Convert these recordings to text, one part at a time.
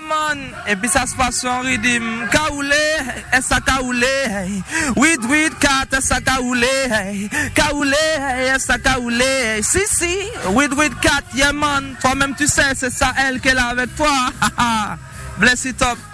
man. Et puis ça se passe sur un rythme. Kaoulé, essa kaoulé. With cat, essa kaoulé. Kaoulé, essa kaoulé. Si, with cat, yeah man. Toi-même tu sais, c'est ça elle qui est là avec toi. Bless it up.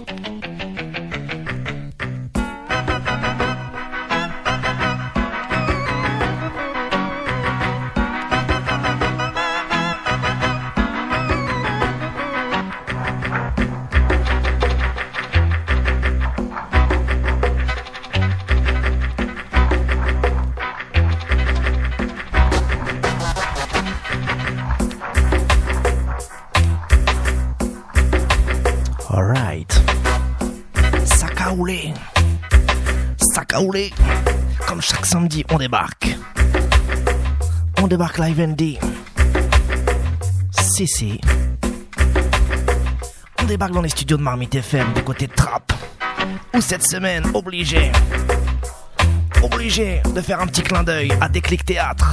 Sakaoulé. Comme chaque samedi, on débarque. On débarque live ND. Si. On débarque dans les studios de Marmite FM du côté de Trappes. Où cette semaine, obligé de faire un petit clin d'œil à Déclic Théâtre,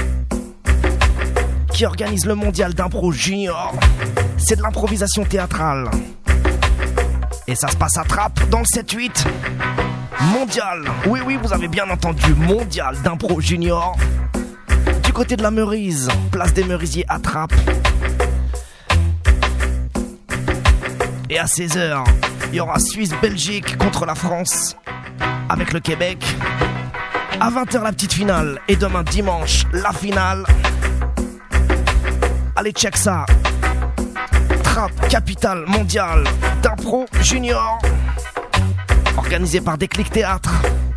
qui organise le mondial d'impro junior. C'est de l'improvisation théâtrale. Et ça se passe à Trappes dans le 7-8. Mondial, oui, vous avez bien entendu, mondial d'impro junior. Du côté de la Meurise, place des Meurisiers à Trappes. Et à 16h, il y aura Suisse-Belgique contre la France avec le Québec. À 20h, la petite finale. Et demain, dimanche, la finale. Allez, check ça. Trappes, capitale mondiale d'impro junior. Organisé par Déclic Théâtre.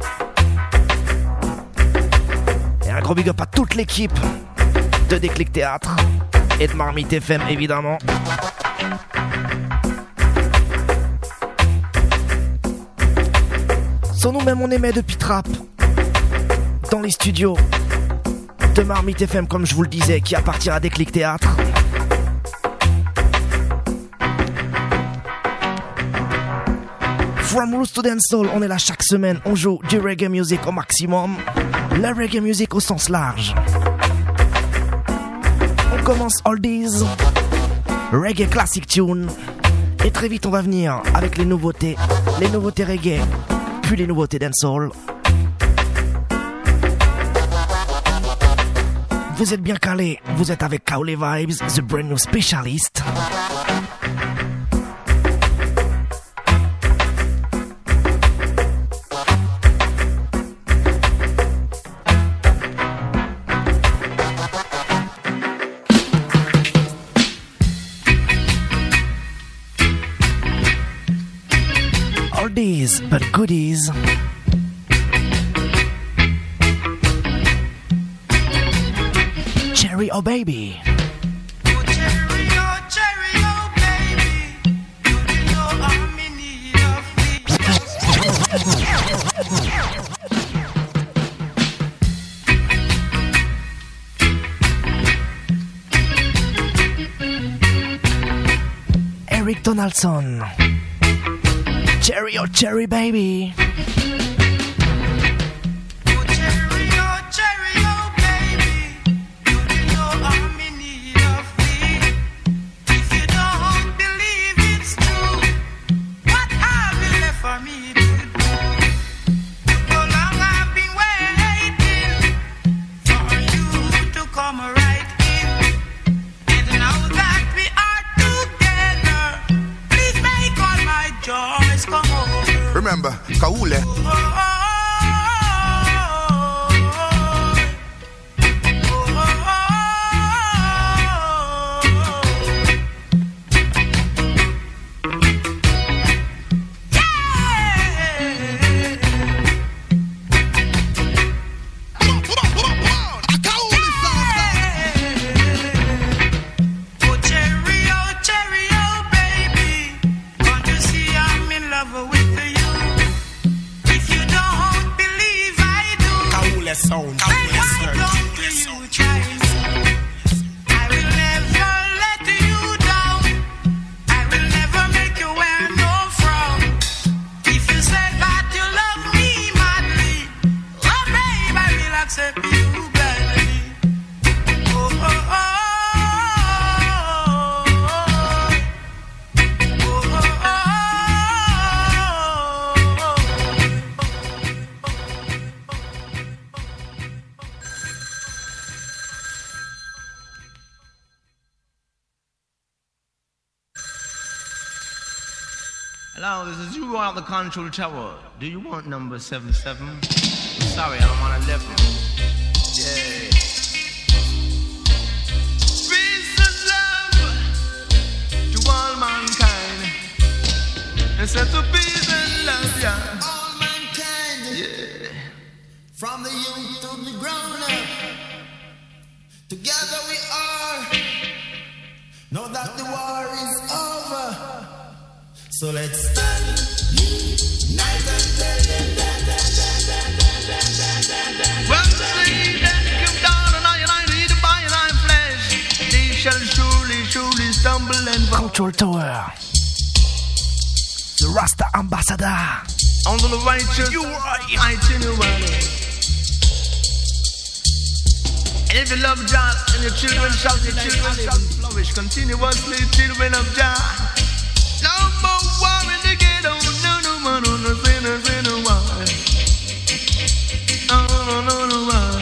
Et un gros big up à toute l'équipe de Déclic Théâtre et de Marmite FM évidemment. Sans nous-mêmes on émet depuis Trappes dans les studios de Marmite FM comme je vous le disais qui appartient à Déclic Théâtre. From Roots to Dancehall, on est là chaque semaine, on joue du reggae music au maximum, la reggae music au sens large. On commence oldies, reggae classic tune, et très vite on va venir avec les nouveautés reggae, puis les nouveautés dancehall. Vous êtes bien calés, vous êtes avec Kaoulé Vibes, The Brand New Specialist. But goodies. Cherry oh baby. Eric Donaldson. Cherry, oh cherry baby. Remember, Kaoulé. If you don't Hello, this is you out the control tower. Do you want number 77? Sorry, I'm on 11. Yeah. Peace and love to all mankind. It's a to peace and love, yeah. All mankind. Yeah. From the youth to the grown up. Together we are. Know that the war is over. So let's stand united. When the that come down and I eat by and I flesh, they shall surely stumble and fall. Control Tower. The Rasta Ambassador. On the righteous, you are itinerary. And if you love Jah and your children shall flourish continuously, children of Jah. No more war in the ghetto, no more, no sinners in the war. No war.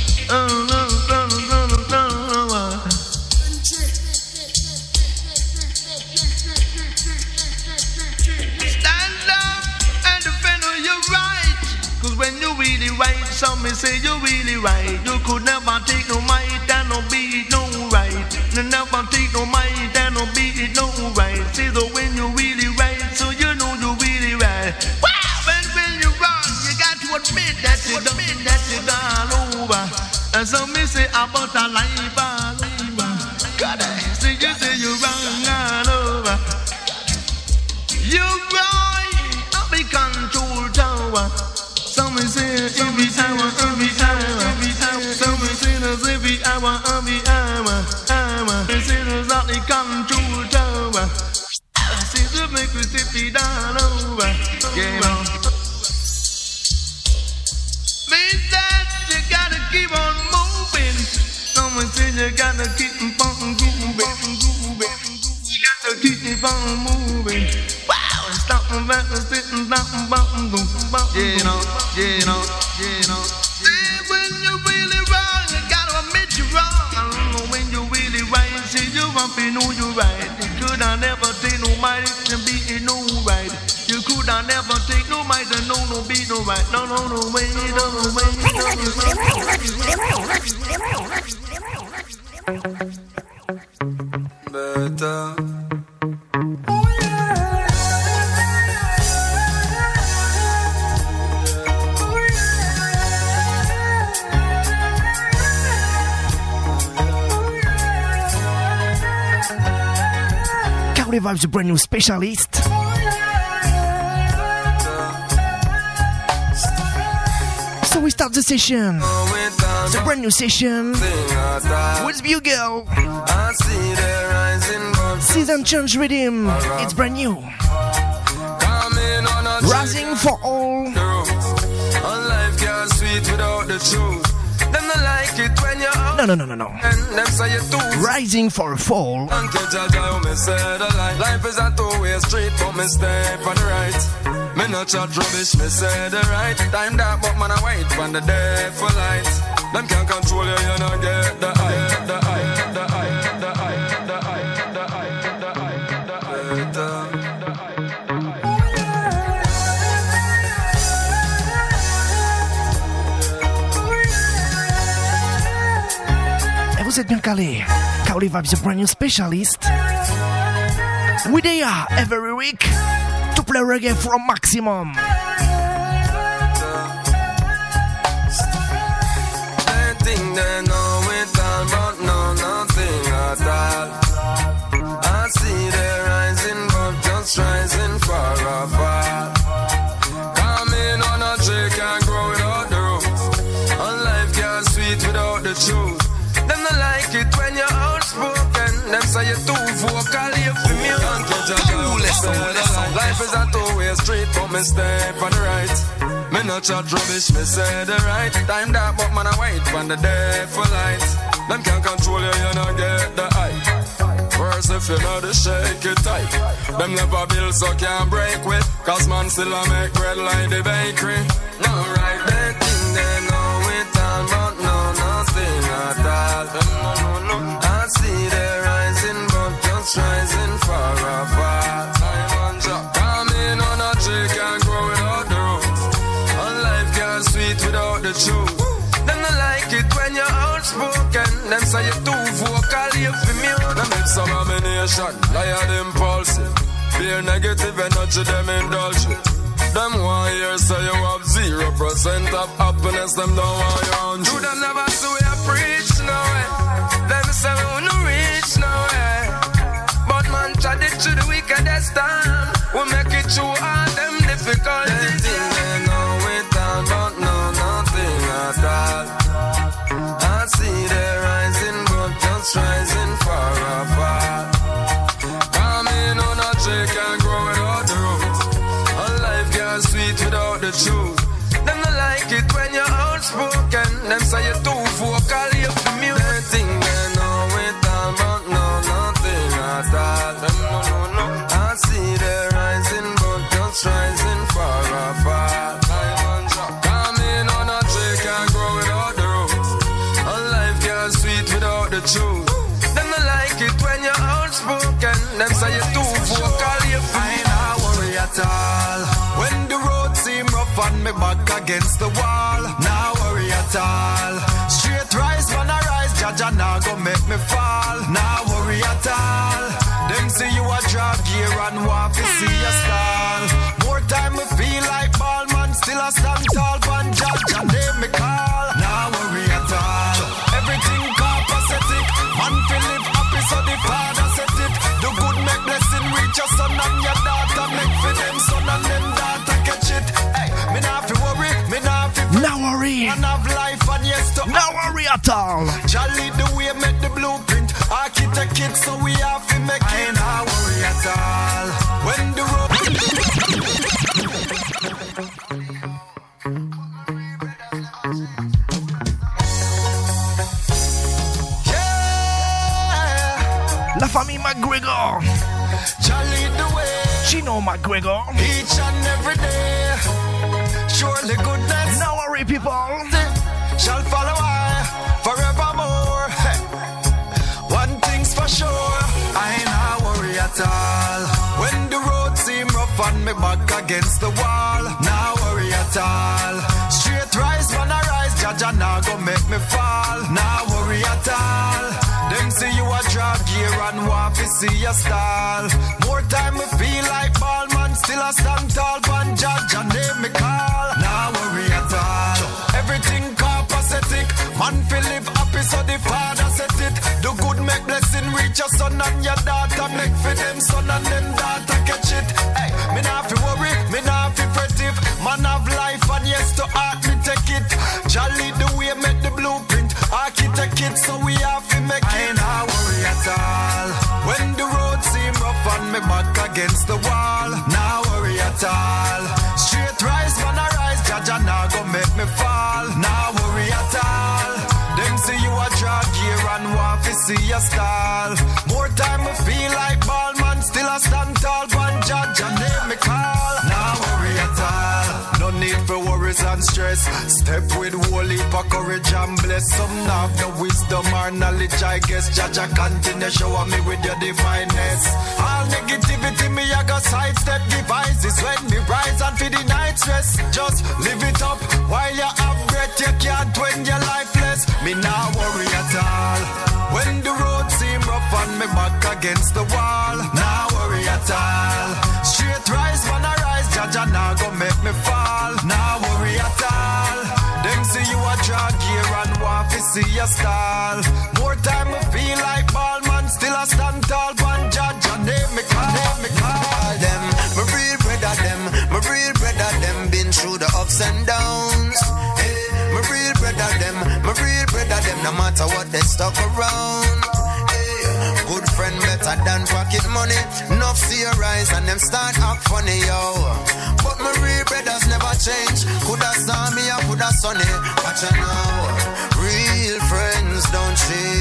Stand up and defend your right, 'cause when you really right, some may say you're really right. You could never take no might and no beat no right. You never take no might and no beat no right. See the when you really right, so you know you really right. Wow! When you're wrong, you got to admit that you're all over. And some may say about a life all over. God, so you say you're wrong all over. You're right, I'll be control tower. Some may say every hour. Some may say this every hour. They say there's not the control tower. See to make me sit me down over. You know. Means that you gotta keep on moving. Someone say you gotta keep on moving. You gotta keep on moving. Stop and back and sit and stop and bump and go. You know. When you're really wrong, you gotta admit you're wrong. When you're really right, see you up and know you're right. You could have never take no might and be no right. You could have never take no might and no be no right. No way, Better. Cowley Vibes, a brand new specialist. So we start the session. It's a brand new session with Bugle. Season change rhythm. It's brand new. Rising for all. Life girl sweet without the truth. Them not like it when you're out. No. And them say you too. Rising for a fall. Life is a two-way street, but me stay on the right. Me no chat rubbish, me say the right. Time that, but man I wait when the day for light. Them can't control you, you know get the eye. Vous êtes bien calés. Cowley Vibes, a brand new specialist. We there every week to play reggae from maximum. They think they know it all, but know nothing at all. I see they rising, but just rising far apart. Coming on a tree can't grow without the roots. And life can't sweet without the truth. Them not like it when you're outspoken. Them say you're too vocal, you feel me. Life is a two-way street, but me stay for the right. Me no chat rubbish, me say the right. Time that, but man I wait when the day for light. Them can't control you, you no get the eye. First if you know the shake it tight. Them never build so can't break with. Cause man still a make bread like the bakery. No right, they think they know it all, but know nothing at all. I see they rising, but just rising far apart. Coming examination, liar impulsive. Fear negative energy, them indulge it. Them 1 year say you have 0% of happiness, them don't want you on you. Them never see we a preach, no way. Them say we won't reach, no way. But man, tried it to the wickedest time. We make it through all them difficulties. They think they know it all, but know nothing at all. I see they rising, but just rising far apart. Coming on a tree can't grow without the roots. A life can't sweet without the truth. Them don't like it when you're outspoken. Them say you're too vocal, you feel me. They think they know it all, but know nothing at all. No. I see they rising, but just rising far apart. Coming on a tree can't grow without the roots. A life can't sweet without the truth. Them don't like it when you're outspoken. Them say you're too vocal, you feel me. I ain't worry at all. When the road seem rough and me back against the wall, now worry at all. Straight rise when I rise, Jaja now go make me fall. Now worry at all. Them say you a drop gear and want to see a stall. More time me feel like ball man, still a stand tall. One Jaja name me call. Now worry at all. Everything copacetic, man feel live happy so the father set it. The good make blessing reach your son and your daughter. Make for them son and them daughter catch it. Hey, me not fi worry, me not fi fret. Now worry. Man have life and yes to Now worry at all. Jolly the way make the blueprint. Architect it so we have to make it. I ain't not worry at all. When the road La famille McGregor. Jolly the way. Chino McGregor. Each and every day. Surely goodness. Now worry people. Shall follow I forevermore. Hey. One thing's for sure, I ain't not worry at all. When the road seem rough and me back against the wall, now worry at all. Straight rise when I rise, Jaja now go make me fall. Now worry at all. Them say you a drop gear and want to see a stall. More time me feel like ball man, still a stand tall. One Jaja name me call. Now worry at all. Everything copacetic, man feel live happy so the father set it. The good make blessing reach your son and your daughter. Make for them son and them daughter catch it. Hey, me not fi worry, me not fi fret if man have life and yes to heart me take it. Jolly the way make the blueprint. Architect it so we have to make it. I ain't not worry at all. When the road seem rough and me back against the wall, now worry at all. Straight rise when I rise, Jaja now go make me fall. Now worry at all. Them say you a drop gear and want to see a stall. More time me feel like ball man, still a stand tall. One Jaja name me call. Now worry at all. No need for worries and stress. Step with holy for courage and bless. Some have no wisdom or knowledge, I guess. Jaja continue shower me with your divineness. All negativity me I go sidestep devices when me rise and for the night's rest. Just live it up while you have breath. You can't when you're lifeless. Me now worry at all. When the road seem rough and me back against the wall, now worry at all. Straight rise when I rise, Jaja now go make me fall. Now worry at all. Them say you a drag gear and want to see a stall. More time me feel like ball man, still a stand tall. One Jaja name me call. Them, my real brother them, my real brother them been through the ups and downs. My real brother them, my real brother them, no matter what they stuck around. Good friend better than pocket money. Enough see your rise and them start act funny, yo. But my real brothers never change. Coulda saw me or coulda sunny. Watch out now. Real friends don't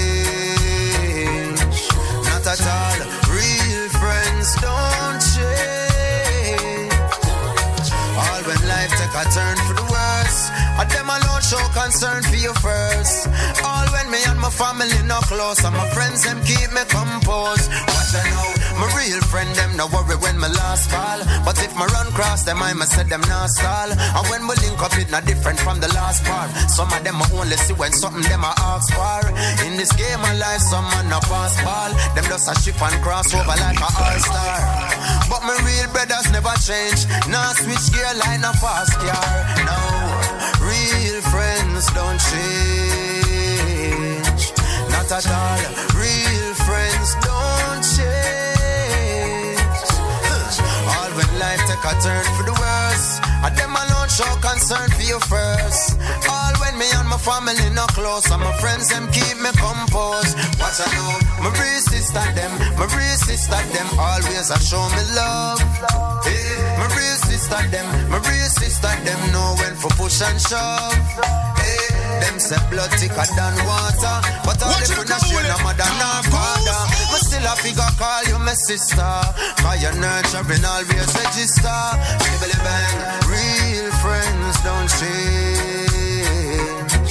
change. Not at all. Real friends don't change. All when life take a turn for the worse, and them alone show concern for you first. All when me and my family no close, and my friends them keep me composed. Watch I know, my real friend them no worry when my last fall. But if my run cross them, I must say them not stall. And when we link up, it not different from the last part. Some of them I only see when something them I ask for. In this game of life, some man a pass ball. Them just a shift and cross over like a all-star. But my real brothers never change. Now switch gear line a fast car. No, real friends don't change. Not at all. Real friends don't change. All when life take a turn for the worse, and them alone show concern for you first. All when me and my family no close, and my friends them keep me composed. What I know, my real sister them always a show me love. Hey, my real sister them know when for push and shove. Hey, them say blood thicker than water, but all the put no shame no mother nor father. But still a figure call you my sister, cause your nurturing always register. Shibboleth bang, real friends don't change.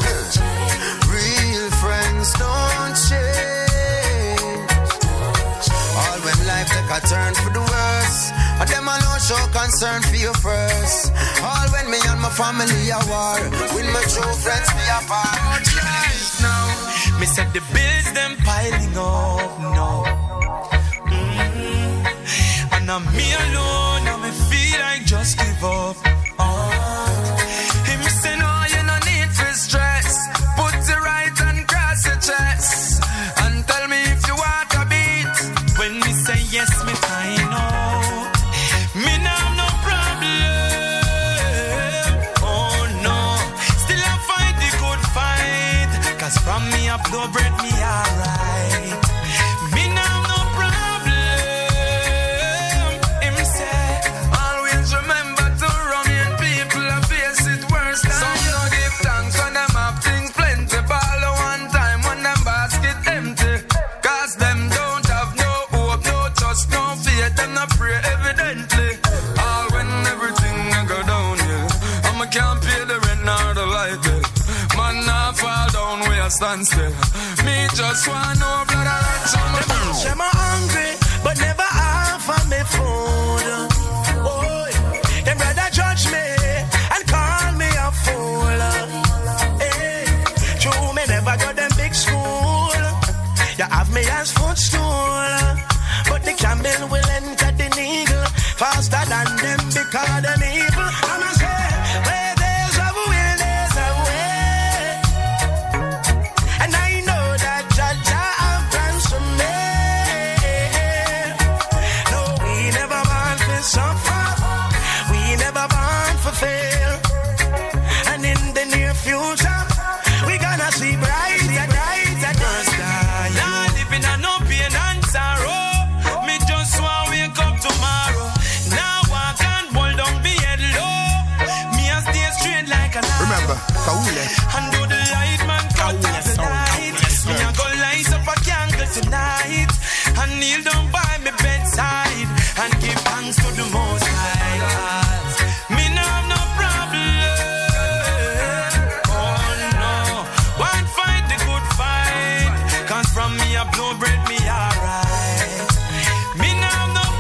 Real friends don't change. All when life take a turn for the worse, and them alone show concern for you first. All when me and my family are war, with my true friends me apart. Now, me said the bills them piling up now. And I'm me alone, now me feel like just give up. Him say no, you no need for stress. Put your right and cross your chest, and tell me if you want a beat. When me say yes, me find out. Me now have no problem. Oh no, still I fight the good fight. Cause from me up no bread me alright. Me now have no problem. Him say, always remember to Romanian people and face it worse than some you. No give thanks when them have things plenty. Ball one time when them basket empty. Cause them don't have no hope, no trust, no faith. Them not pray evidently. All when everything I go down, yeah. And I can't pay the rent nor the light bill. Man now fall down where I stand still. Me just want no blood I run on my mouth. Say I'm hungry, but never offer me food. Oh, them brother judge me and call me a fool. Hey, true, me never got them big school. You have me as footstool, but the camel will enter the needle faster than them because them evil. And I say, where there's a will, there's a way. And I know that Jaja have plans for me. No, we never born for suffer. We never born for fail. And in the near future, we gonna see bright, bright, first time. Now living on no pain and sorrow. Me just want wake up tomorrow. Now I can't hold down me head low. Me a stay straight like an arrow. Remember, Kaule. And do the light man cut off the light. Me a go light up a candle tonight. And kneel down by me bedside and give thanks to the Most High. Me no have no problem. Oh no, one fight the good fight. Cause from me a blow bread me alright. Me no have no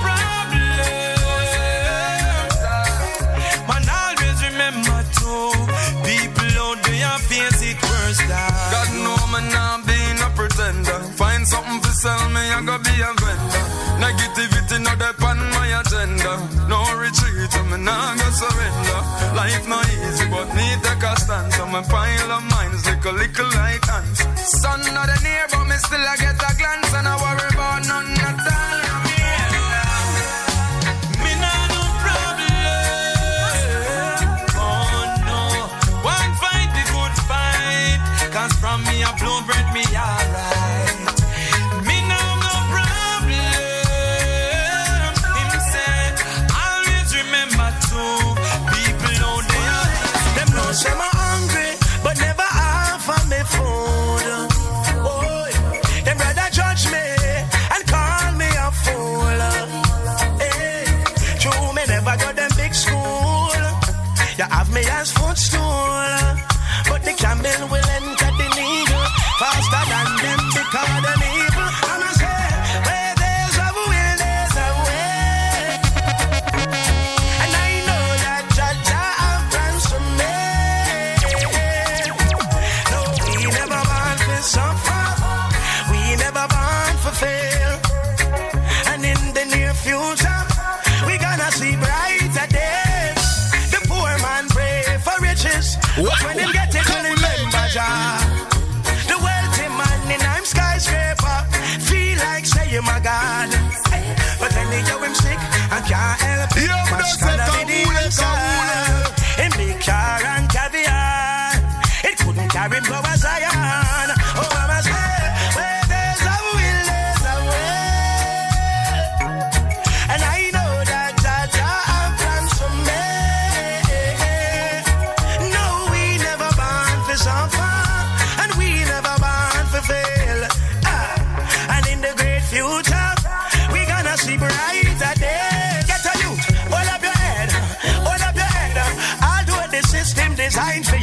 problem. Man always remember to people out there face it worse than. God know me not being a pretender. Find something to sell me, I go be a vendor. Negativity not depend my agenda. No retreat, me nah go surrender. Life not easy, but me take a stand. So my pile of minds little like ants. Sun not near, but me still I get a glance. And I worry about none at all. Me nah no problem. Oh no, one fight the good fight. Cause from me a blow bread me alright. Me nah no problem. Him say, always remember to people out there. Them know say I'm hungry, but never offer me food. Oh, them brother judge me and call me a fool. Hey, true, me never got them big school. You have me as footstool, but the camel will enter the needle faster than them because them evil. And I say, where there's a will, there's a way.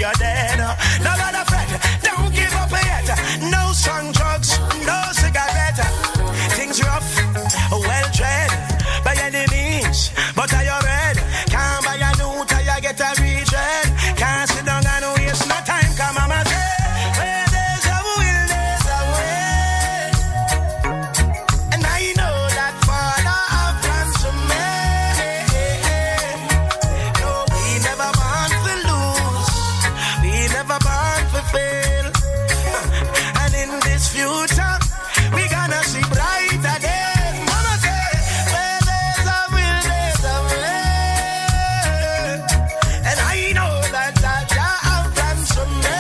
you're dead. No matter fret, don't give up yet. No strong drugs, no cigarette. Things rough, well tread by any means, but are you ready? Can't buy a new tire, get a retread. Can't sit down and waste no time, come mama say, where there's a will, there's a way. And I know that Father have plans for me. No, we never born to lose, we never born to fail. And in this future, we gonna see bright again. Mama say, where there's a will, there's a way. And I know that Jah have plans for me.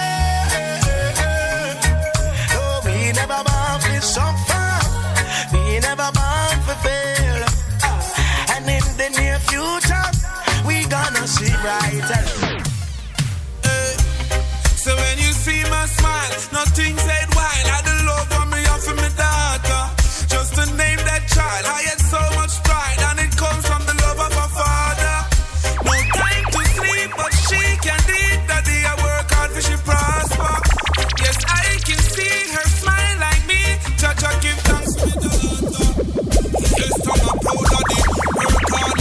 No, we never born to suffer, we never born to fail. And in the near future, we gonna see brighter. So when you see my smile, nothing said while I the love for me and for my daughter. Just to name that child, I had so much pride, and it comes from the love of her father. No time to sleep, but she can eat. Daddy, I work hard for she prosper. Yes, I can see her smile like me. Cha-cha, give thanks to my daughter. Yes, I'm a proud daddy, work hard.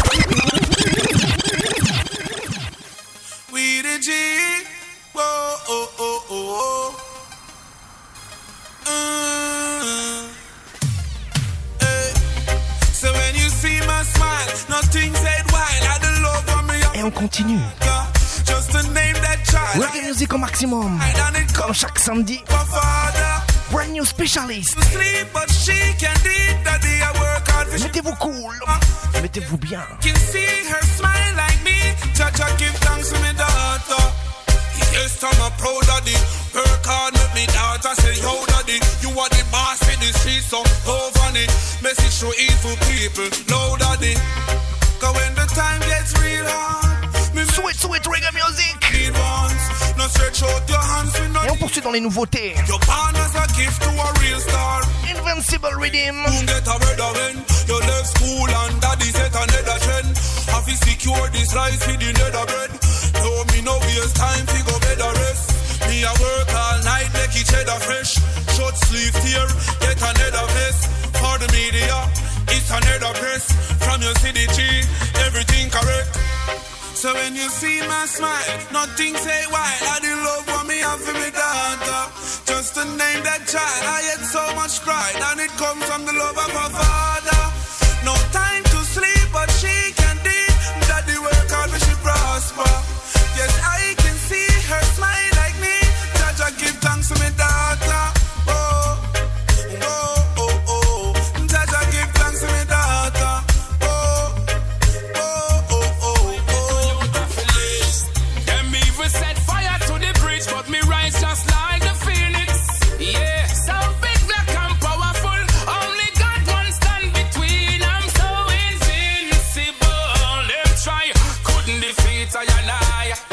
We the G. Whoa, oh, oh, oh, oh. Hey. So when you see my smile, nothing said while I the love for me. Et on continue. Just to name that child. Reggae music au maximum. Comme chaque samedi. Brand new specialist. Mettez-vous cool. Mettez-vous bien. Can see her smile like me. Cha-cha, give thanks to my daughter. Yes, I'm a proud daddy. Work hard, make me daughter say, yo daddy, you are the boss in the streets, so oh funny. Message to evil people, no daddy. Cause when the time gets real hard, Sweet reggae music. No stretch out your hands with no. Et on poursuit dans les nouveautés. Your partner's a gift to a real star. Invincible Rhythm. You get a brother when you left school and daddy set another trend. Have to secure this life with the nether bread. No, me no waste time to go bed or rest. Me a work all night, make each other fresh. Short sleeve here, get another vest. For the media, it's another press. From your CDG, everything correct. So when you see my smile, nothing say why. I do love for me and for me daughter. Just to name that child, I had so much pride, and it comes from the love of her father. No time to sleep, but she can do. Daddy work hard, but she prosper. Yes, I can see her smile like me. Jaja give thanks to me daughter. Oh, oh, oh, oh. Jaja give thanks to me daughter. Oh, oh, oh, oh, oh. Them even set fire to the bridge, but me rise just like the phoenix. Yeah, so big, black and powerful. Only God one stand between. I'm so invincible. Them try, couldn't defeat I and I.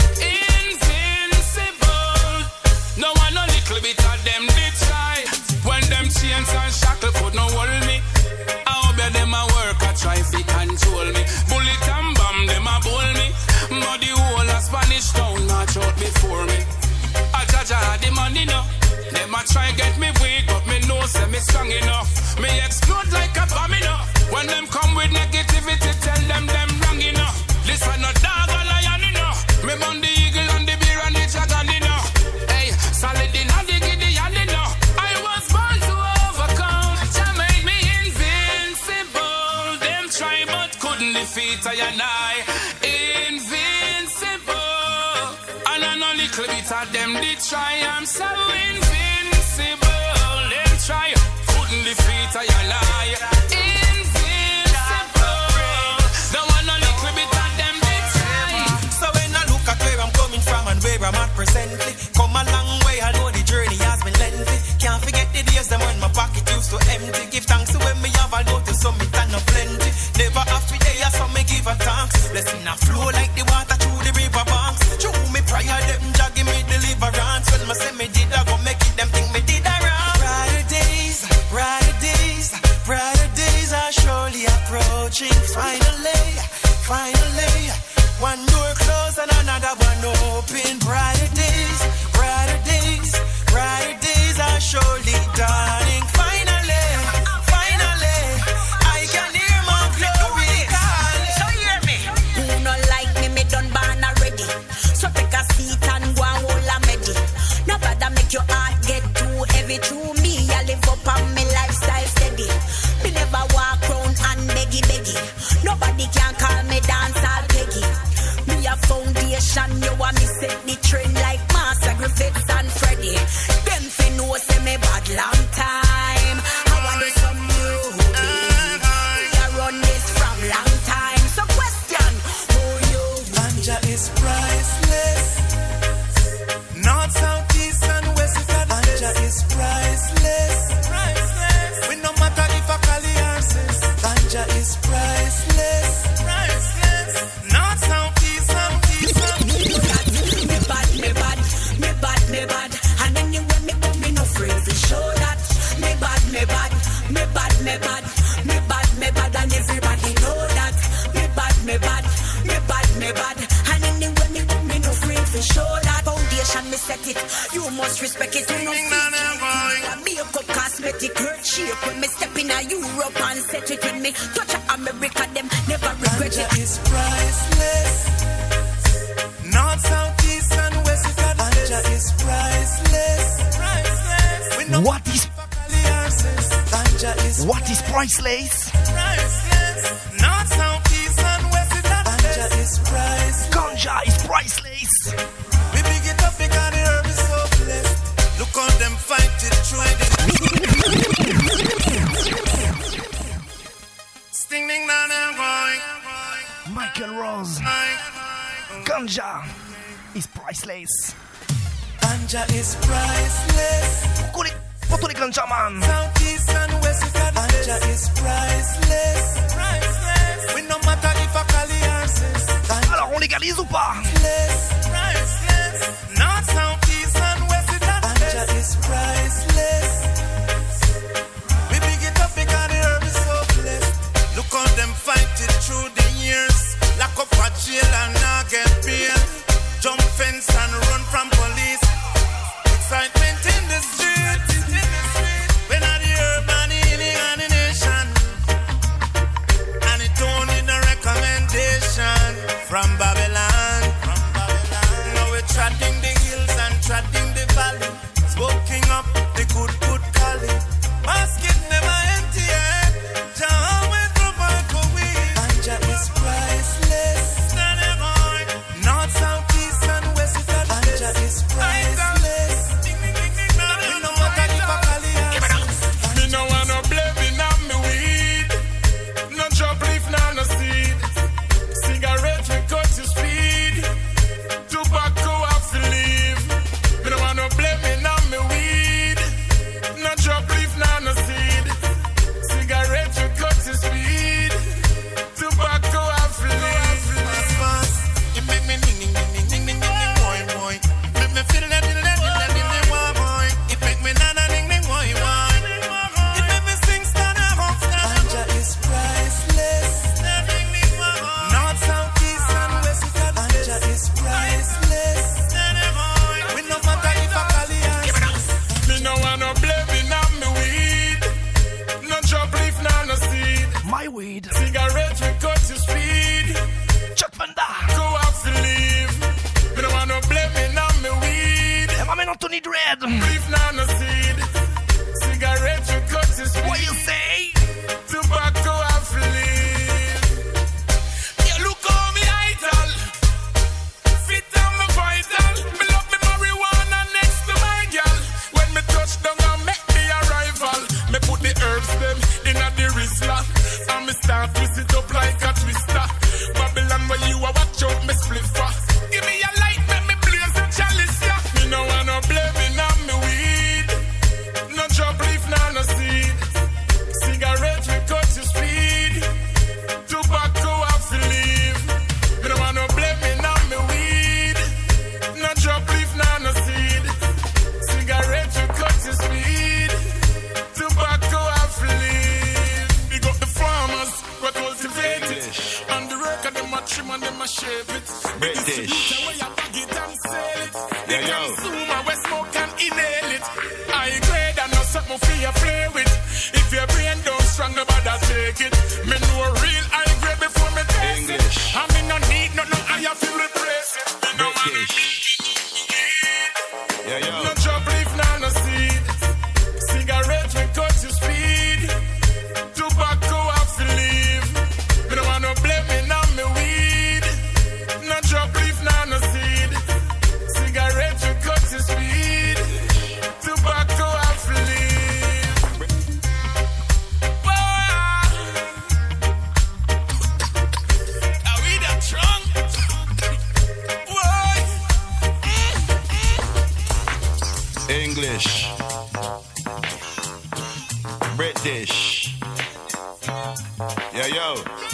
No one a little bit of them did try. When them chains and shackle could not hold me. I hope them a work a try to control me. Bullet and bomb them a bowl me. But the whole of Spanish town march out before me. I judge I had the money now. Them a try get me weak, but me know say me strong enough. Me explode like a bomb enough. When them come with negativity, tell them wrong enough. Listen no dog a lion enough. Me burn the eagle and the bear and the dragon enough. Solid in the Gideon, you know. I was born to overcome. Jah made me invincible. Them try but couldn't defeat I and I. Invincible. And I know little bit of them did try. I'm so invincible. Them try couldn't defeat I and I. Invincible. The one a little bit of them did try. So when I look at where I'm coming from and where I'm at presently, come a long way, I know the journey has been lengthy. Can't forget the days them when my pocket used to empty. Give thanks to when me have a lot to summit and no plenty. Never after day, so me give a thanks. Blessing a flow like the water through the river banks. Through me prayer, them Jah give me deliverance. When me say me did, I go make it, them think me did a wrong. Brighter days, brighter days, brighter days are surely approaching. Finally, finally, one door closed and another one open. Brighter days, brighter days, brighter days are surely dawning. Finally, finally, I can hear my glory calling. So hear me. Who not like me done born already. So take a seat and go and hold a medi. Nobody make your heart get too heavy. Through me, I live up on my lifestyle steady. Me never walk round and beggy. Nobody can call me dance all peggy. Me a foundation, you want me set the trend like Master Griffiths and Freddy. Them fi know say me bad long time. I want do some new beat. I run this from long time. So question, who you? Ganja is priceless. North, south, east and west. Ganja is priceless. Priceless. We no matter if I call the answers. Ganja is priceless. Priceless. North, south, east and me bad. And anyway me come me no free to show that. Me bad. And everybody know that. Me bad. And anyway me come me no free to show that. Foundation me set it. You must respect it. You know me a cup cosmetic hurt shape. When me step in a Europe and set it with me. Touch a America them never regret it. Ganja is priceless. North, south, east and west. Ganja is priceless. What is priceless? North, south, east and west. Ganja is priceless. Ganja is priceless. We big it up because the herb is so blessed. Look how them fight it through Sting ding na na boy. Michael Rose. Ganja is priceless. Ganja is priceless. Pour tous les ganja man. South, east and west. Ganja is priceless. Priceless. We no matter if I call the answers. Alors on légalise ou pas? Priceless. North, south, east and west. Ganja is priceless. We big it up because the herb is so blessed. Look how them fight it through the years. Lock up a jail and not get bail. Jump fence and run from police. Excitement in the street. When are the urban healing and the nation? And it don't need no recommendation from Babylon. Now we're treading the hills and treading the valley. Smoking up the good calling. Basket never empty yet. Ganja is priceless. North, south, east and west. Ganja is priceless. You know what I give a call. Me no want no blaming on me weed. No drop leaf, no seed. Cigarette we cut to speed. Tobacco have to leave. Me no want no blaming on me weed. No drop leaf, no seed. Cigarette we cut to speed. Tobacco have to leave. You make me ding, boy. Make me feel that, boy. It make me nana ding, boy. It make me sing, stand up. Ganja is priceless. North, south, east and west. Ganja is priceless. We no matter if I call the answers. Me no want no blaming on me weed. No drop leaf, no seed. My weed. Cigarette we cut to speed. Chuck Vanda. Go have to leave. Me no want no blaming on me weed. Et ma Anthony Dread. Leaf no seed. Cigarette we cut to speed. What you say? Tobacco have to leave. Yeah, look how me idol. Fit and me vital. Me love me marijuana next to my girl. When me touch down and make me arrival. Me put the herbs them in a the Rizla. And me start twist it up like a twister. Babylon where you are watch out me spliffer. Give me a light, make me blaze a chalice, yeah. Me no want no blaming on me weed. No drop leaf, no seed. Cigarette we cut to speed. Tobacco have to leave. Me no want no blaming on me weed. No drop leaf, no seed. Cigarette we cut to speed. Tobacco have to leave. We got the farmers, we cultivate it. And the work of them a trim and them I'ma shape it. British. Where you bag it and sell it. Yeah, The yo. consumer we smoke and inhale it. I grade and not something for you play with. If your brain don't strong, nobody take it. Me know real high grade before me taste English. it. I me no need no higher feel replace it. Me no want Yeah, yo. no trouble if none no seed. Cigarette we cut your speed. Tobacco I feel leave. Me no want no blame me now me weed. No trouble if none no seed. Cigarette we cut your speed. Tobacco I feel leave. Are we that strong? Why? English. British. Yeah, yo.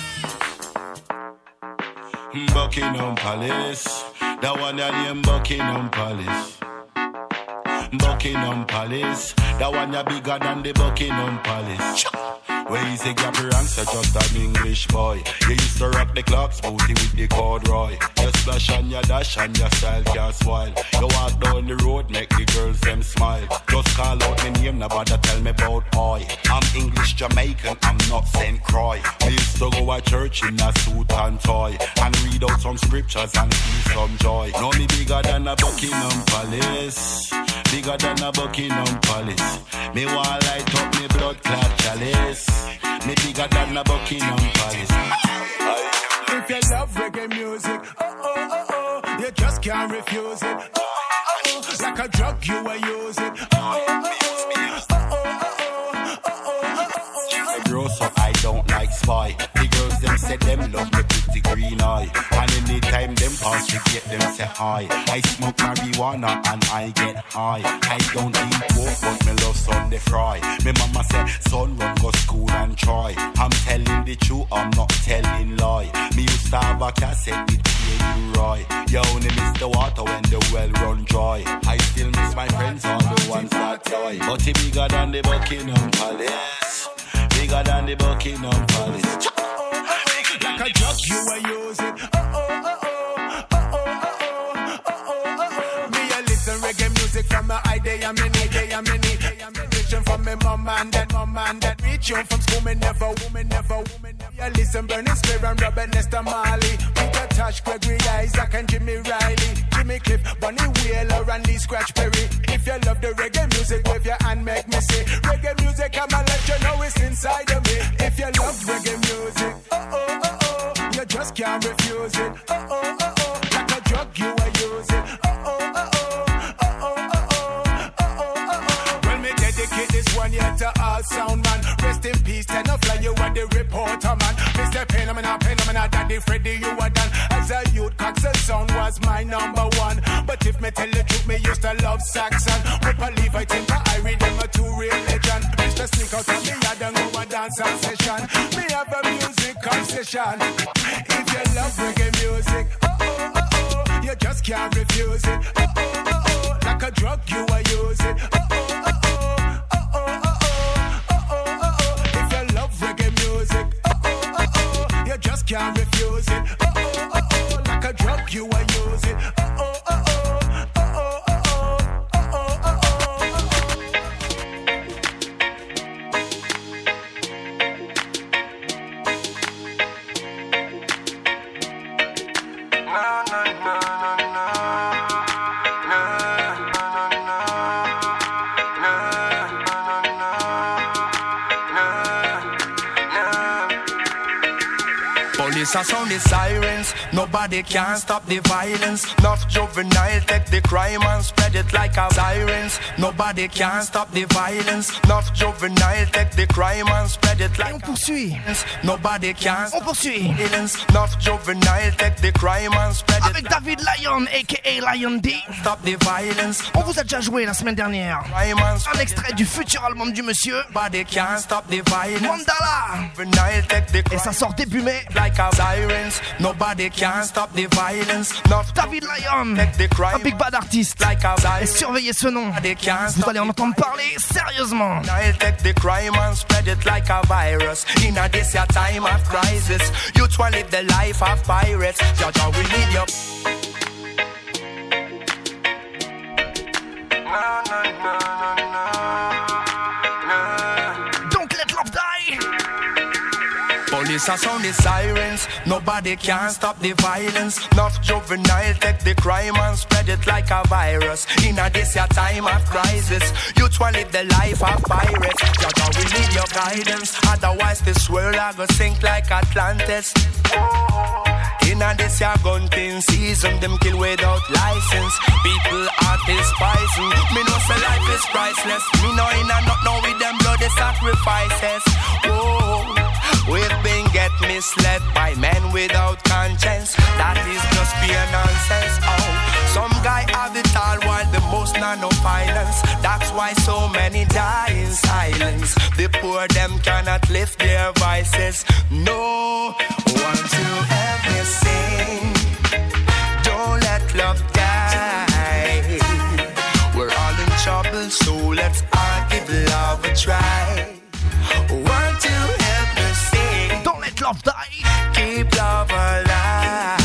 Buckingham Palace. That one that name Buckingham Palace. Buckingham Palace. That one ya bigger than the Buckingham Palace. Where you say gap your answer, just an English boy. You used to rock the clocks, booty with the corduroy. You splash and you dash and your style can't spoil. You walk down the road, make the girls them smile. Just call out my name, nobody tell me about oi. I'm English Jamaican, I'm not St. Croix. I used to go to church in a suit and toy and read out some scriptures and feel some joy. Know me bigger than a Buckingham Palace. Bigger than a Buckingham Palace. Me want light up me blood clot chalice. Me bigger than a Buckingham Palace. If you love reggae music, you just can't refuse it. Like a drug you are using. I grow so I don't like spy. The girls them say them love me pretty green eye. And anytime them pass the gate them say hi. I smoke marijuana and I get high. I don't eat pork but me love Sunday fry. Me mama say son run go school and try. I'm telling the truth, I'm not telling lie. Me used to have a cassette with K.U. Roy. You only miss the water when the well run dry. I still miss my friends, all the ones that die. But he bigger than the Buckingham Palace. Bigger than the Buckingham Palace. Like a drug you are using. Me a listen reggae music from my idea, many. Reaching from me mom and dad. Reach you from school, me never woman. Me listen Burning Spear and Robert Nesta Marley. Peter Tosh, Gregory Isaac and Jimmy Riley. Jimmy Cliff, Bunny Wheeler and Lee Scratch Perry. If you love the reggae music, wave your hand, make me say reggae music, I'ma let you know it's inside of me. If you love reggae music, you just can't refuse it. Like a drug you are using. Well, me dedicate this one here to all sound man. Rest in peace, ten of fly, you are the reporter man. Mr. Phenomenal, Daddy Freddy, you are done. As a youth, Cox's sound was my number one. But if me tell the truth, me used to love Saxon. With a Levi, Timber, I read them a two religion. Mr. Sneak out of me, I don't go a dance session. Me have a music concession. If you love reggae music, you just can't refuse it. Like a drug you are using. If you love reggae music, you just can't refuse it. Like a drug you are using. Police are sound the sirens, nobody can stop the violence. Enough juvenile take the crime and spread it like a sirens. Nobody can stop the violence. Enough juvenile take the crime and spread it like. Et on poursuit. Nobody can. On poursuit. Enough juvenile take the crime and spread it. Avec David Lion, aka Lion D. Stop the violence. On vous a déjà joué la semaine dernière un extrait du futur album du monsieur Nobody can stop the violence. Mandala. Et ça sort début mai. like a sirens. Nobody can stop the violence. Not David Lyon, un big bad artiste. Like a et surveillez ce nom. Vous allez en entendre parler sérieusement. I'll take the crime and spread it like a virus. In a this your time of crisis, youth will live the life of pirates. Jaja, we need you. Don't let love die. Police are sound the sirens. Nobody can stop the violence. Enough juvenile take the crime and spread it like a virus. In a this your time of crisis, youth will live the life of pirates. Jaja, we need your guidance. Otherwise this world I go sink like Atlantis. In a this your gun-tin season, them kill without license. People heart is poison. Me know say life is priceless. Me know in a not know with them bloody sacrifices. Oh, we've been get misled by men without conscience. That is just pure nonsense. Oh, some guy have it all while the most no violence. That's why so many die in silence. The poor them cannot lift their voices. No, won't you help me sing? Don't let love die. We're all in trouble, so let's all give love a try. Won't you help me sing? Don't let love die. Keep love alive.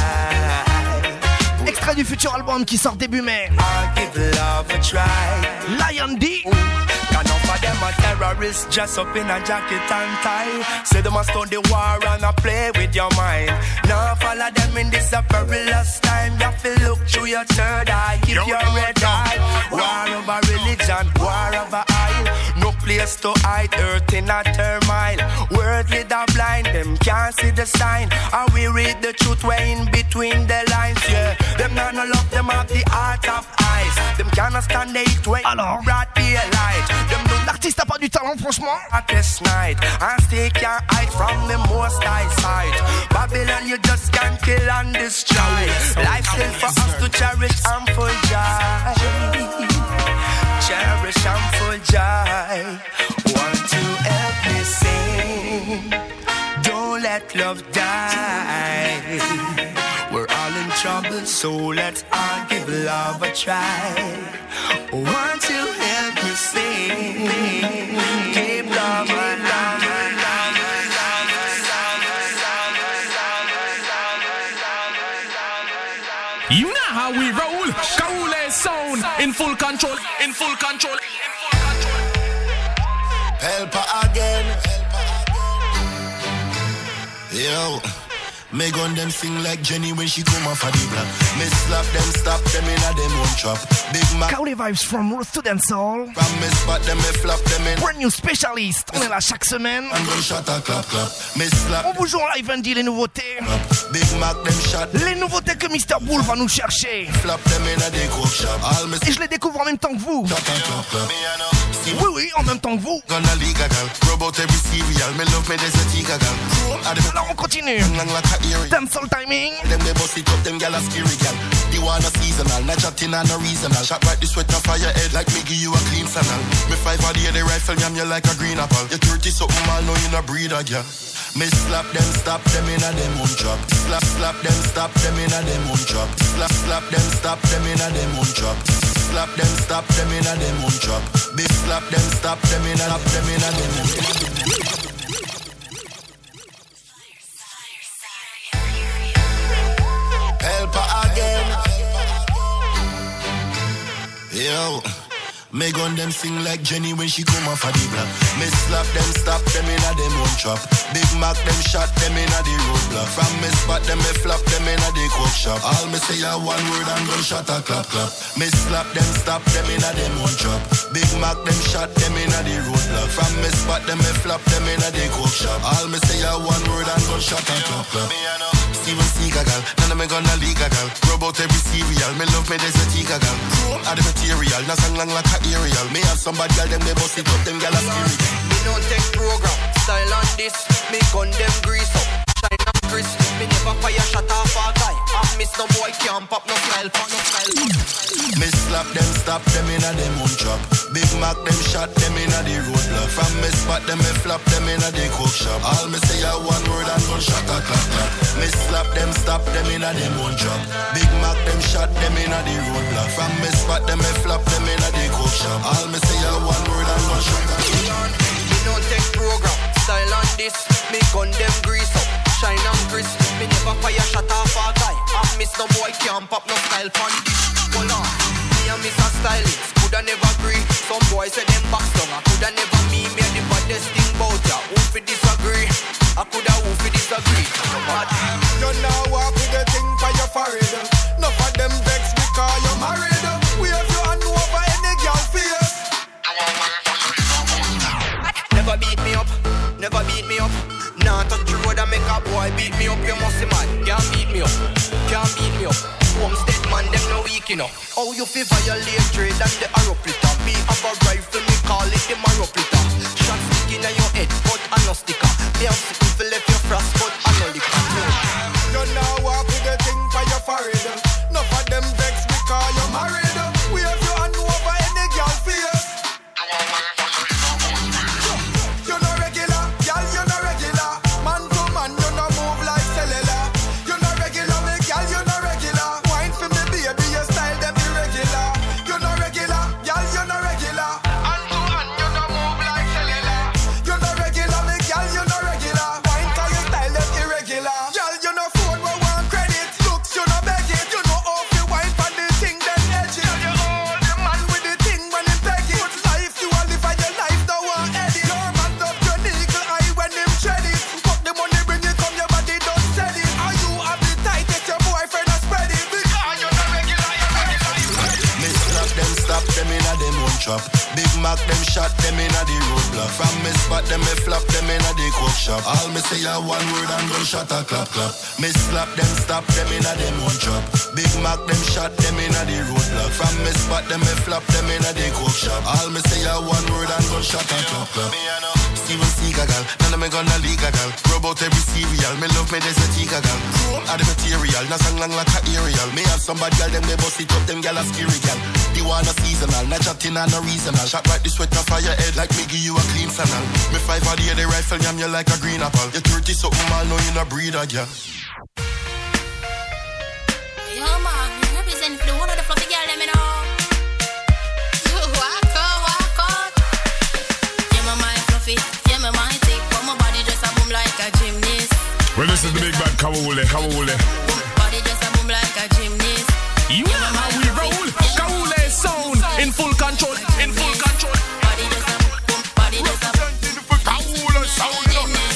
Extrait du futur album qui sort début mai. I'll give love a try. Lion D. Enough of them are terrorists dressed up in a jacket and tie. Say they must start the war and a play with your mind. Now follow them in this a perilous time. You have to look through your third eye, keep your red eye. War over religion, war over eye. No place to hide, earth in a turmoil. Worldly the blind, them can't see the sign. And we read the truth way in between the lines, yeah. Them not no love, them have the heart of ice. Them cannot stand the heat way broad daylight. L'artiste a pas du talent, franchement. At this night, and stay can't hide from the most high side. Babylon, you just can't kill and destroy. Life still for us to cherish and full joy. Cherish and full joy. Want to help me sing? Don't let love die. We're all in trouble, so let's all give love a try. Want to help me sing? Keep love alive. You know how we roll. Kaule sound in full control. In full control. Help her again. Yo. Me gun them sing like Jenny when she come off of the block. Me slap them, stop them in a them one trap. Big Mac. Kaule vibes from Roots to Dancehall. From me spot them, me flap them in. Brand new specialist. On est là chaque semaine. And gun shot a clap clap. Me slap. On vous joue en live and dit les nouveautés. Big Mac them shot. Les nouveautés que Mr. Bull va nous chercher. Flap them in a the coke shop. All me. Et je les découvre en même temps que vous. Shot a clap clap. Oui, oui, en même temps que vous. Gonna league a gal. Robot every cereal. Me love me there's a tika gal. Là on continue. Dancehall timing. Them they bust it up, them gal a scary gal. The one a seasonal, not chatting and no reasonal. Shot right the sweat off of your head like me give you a clean sandal. Me 5 a day the rifle yam you like a green apple. You 30 something man know you no breeder gal. Me slap them, stop them in a them own trap. Slap them, stop them in a them own trap. Slap them, stop them in a them own trap. Slap them, stop them in a them own trap. Big slap them, stop them in a them own trap. Help her again. Yo. Me gun them sing like Jenny when she come off of the block. Me slap them, stop them in a them one trap. Big Mac them shot them in a the roadblock. From me spot them, me flap them in a the coke shop. All me say a one word and gun shot a clap clap. Me slap them, stop them in a them one trap. Big Mac them shot them in a the roadblock. From me spot them, me flap them in a the coke shop. All me say a one word and gun shot a clap clap. Steven Seagal, none of me gonna league a gal. Robot every cereal, me love me there's a tika gal. Chrome are the material, not song long like a aerial. Me have some bad gal, them they bust it up, them gal a scary. Me no take program, style on this. Me gun them grease up, shine and crisp. Me never fire shot off a guy. I miss no boy can't pop no style, pop no style. Me slap them, stop them in a them own trap. Big Mac them shot them in a the roadblock. From me spot them, me flap them in a the coke shop. All me say a one word and gunshot a clap clap. Me slap them, stop them in a them one drop. Big Mac them shot them in a the roadblock. From me spot them, me flap them in a the coke shop. All me say a one word and gunshot a clap. Me no take program, style on this. Me gun them grease up, shine and crisp. Me never fire shot off a guy. I miss no boy can't pop no style pon this. Hold on, me and Mr. Stylist coulda never agree. Some boys say them box down, I coulda never me the baddest thing bout ya. Who fi disagree? I coulda who fi disagree. You now walk with the thing for your forehead. Enough of them vex because you're married. We have you hand over any girl face. Never beat me up, never beat me up. Nah, touch the road and make a boy beat me up. You must see man, can't beat me up, can't beat me up. Homestead man, them no weak enough. Oh, you feel violate trade and the arrow plitter. Me have a rifle, me call it the marrow plitter. Shot stick in your head, but I no sticker. Me have sitting for left your frost, but I no liquor. You now walk with the thing for your forehead. Enough of them vex because you're married. We have you hand over any girl face. You no regular, girl, you no regular. Man to man, you no move like cellular. You no regular, me girl, you no regular. Wine for me, baby, your style them irregular. You no regular, girl, you no regular. Hand to hand, you no move like cellular. You no regular, me girl, you no regular. Wine 'cause your style them irregular. Girl, you no phone, we want credit. Looks, you no beg it. You know off the wine for the thing, then edge it. You hold the man with the thing when him beg it. Good life, you all live and your life don't want edit. Your man love your eagle eye when him tread it. Fuck the money, bring it, come your body, don't sell it. Are you have the tightest, your boyfriend a spread it. Because you're not regular, you're regular. Me slap them, stop them in a them one trap. Big Mac them shot them in a the roadblock. From me spot them, me flap them in a the coke shop. All me say a one word and gunshot a clap clap. Me slap them, stop them in a them one trap. Big Mac them shot them in a the roadblock. From me spot them, me flap them in a the coke shop. All me say a one word and gunshot a clap clap. Steven Seagal, none of me gonna leak a gal. Rub out every cereal, me love me there's a tika gal. Are the material, not song long like a aerial. Me have some bad gal, them they bust it up, them gal a scary gal. The one a seasonal, not chatting and no reasonal. Shot right the sweat off your head like me give you a clean sanal. Me 5 a day, the rifle yam you like a green apple. You 30 something man, know you no breeder, gal. Yo man, represent for the one of the fluffy girl, let me know. Walk on. Yeah, my fluffy, yeah, my thick, but my body just a boom like a gymnast. Well, this is the big bad Kawule. Body just a boom like a gymnast. You know how we roll. Kawule sound in full control. Body just a boom, body just a boom. Kawule sound.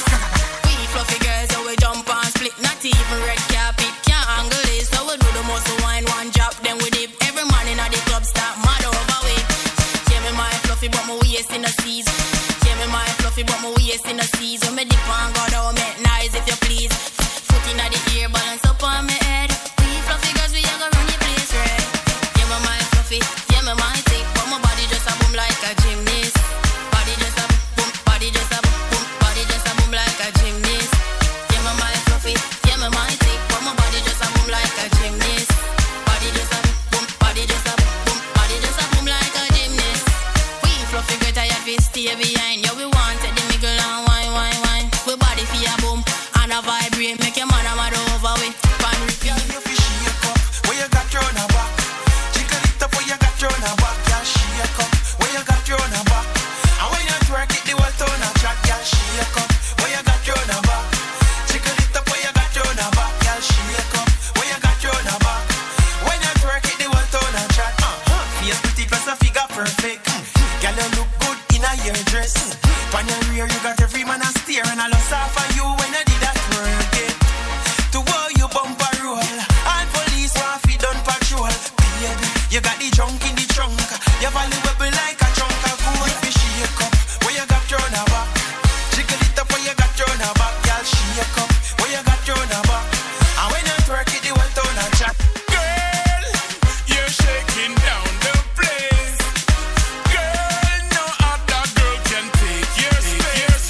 We fluffy girls, so we jump and split. Not even red carpet, can't angle it. So we do the most wine, one drop, then we dip. Every morning at the club, start mad over we. Yeah, me my fluffy, but my waist in the seas. Yeah, me my fluffy, but my waist in the seas. When me dip and go down, make nice if you please. Foot in the ear, balance up on my head. We fluffy girls, we are gonna run your place right. Yeah, me my fluffy, yeah, me my thick, but my body just a boom like a gymnast. Body just a boom, body just a boom, body just a boom like a gymnast. Yeah, me my fluffy, yeah, me my thick, but my body just a boom like a gymnast. Body just a boom, body just a boom, body just a boom like a gymnast. We fluffy girl tired fi stay behind. Yeah, we want take the middle and wine. We body fi a boom and a vibrate, make your man a mad over we. Pan repeat. You fi shake up, where you got your on a back. Jiggle it up, where you got your on a back. Yeah, shake up, where you got your on a back. And when you twerk it, the whole town a chat. Yeah, shake up, where you got your on a back. Jiggle it up, where you got your on a back. Yeah, shake up, where you got your on a back. When you twerk it, the whole town a chat. Face pretty plus a figure perfect. Girl, you look good in a your dress. On your rear, you got every man a stare, and I lost half of you when I did that work it. To where you bumper roll, all police want fi done patrol. Baby, you got the junk in the trunk. You valuable like a chunk of gold. You fi shake up, where you got your on a back. Jiggle it up, where you got your on a back. Girl, shake up, where you got your on a back. And when you twerk it, the whole town a chat. Girl, you're shaking down the place. Girl, no other girl can take your space.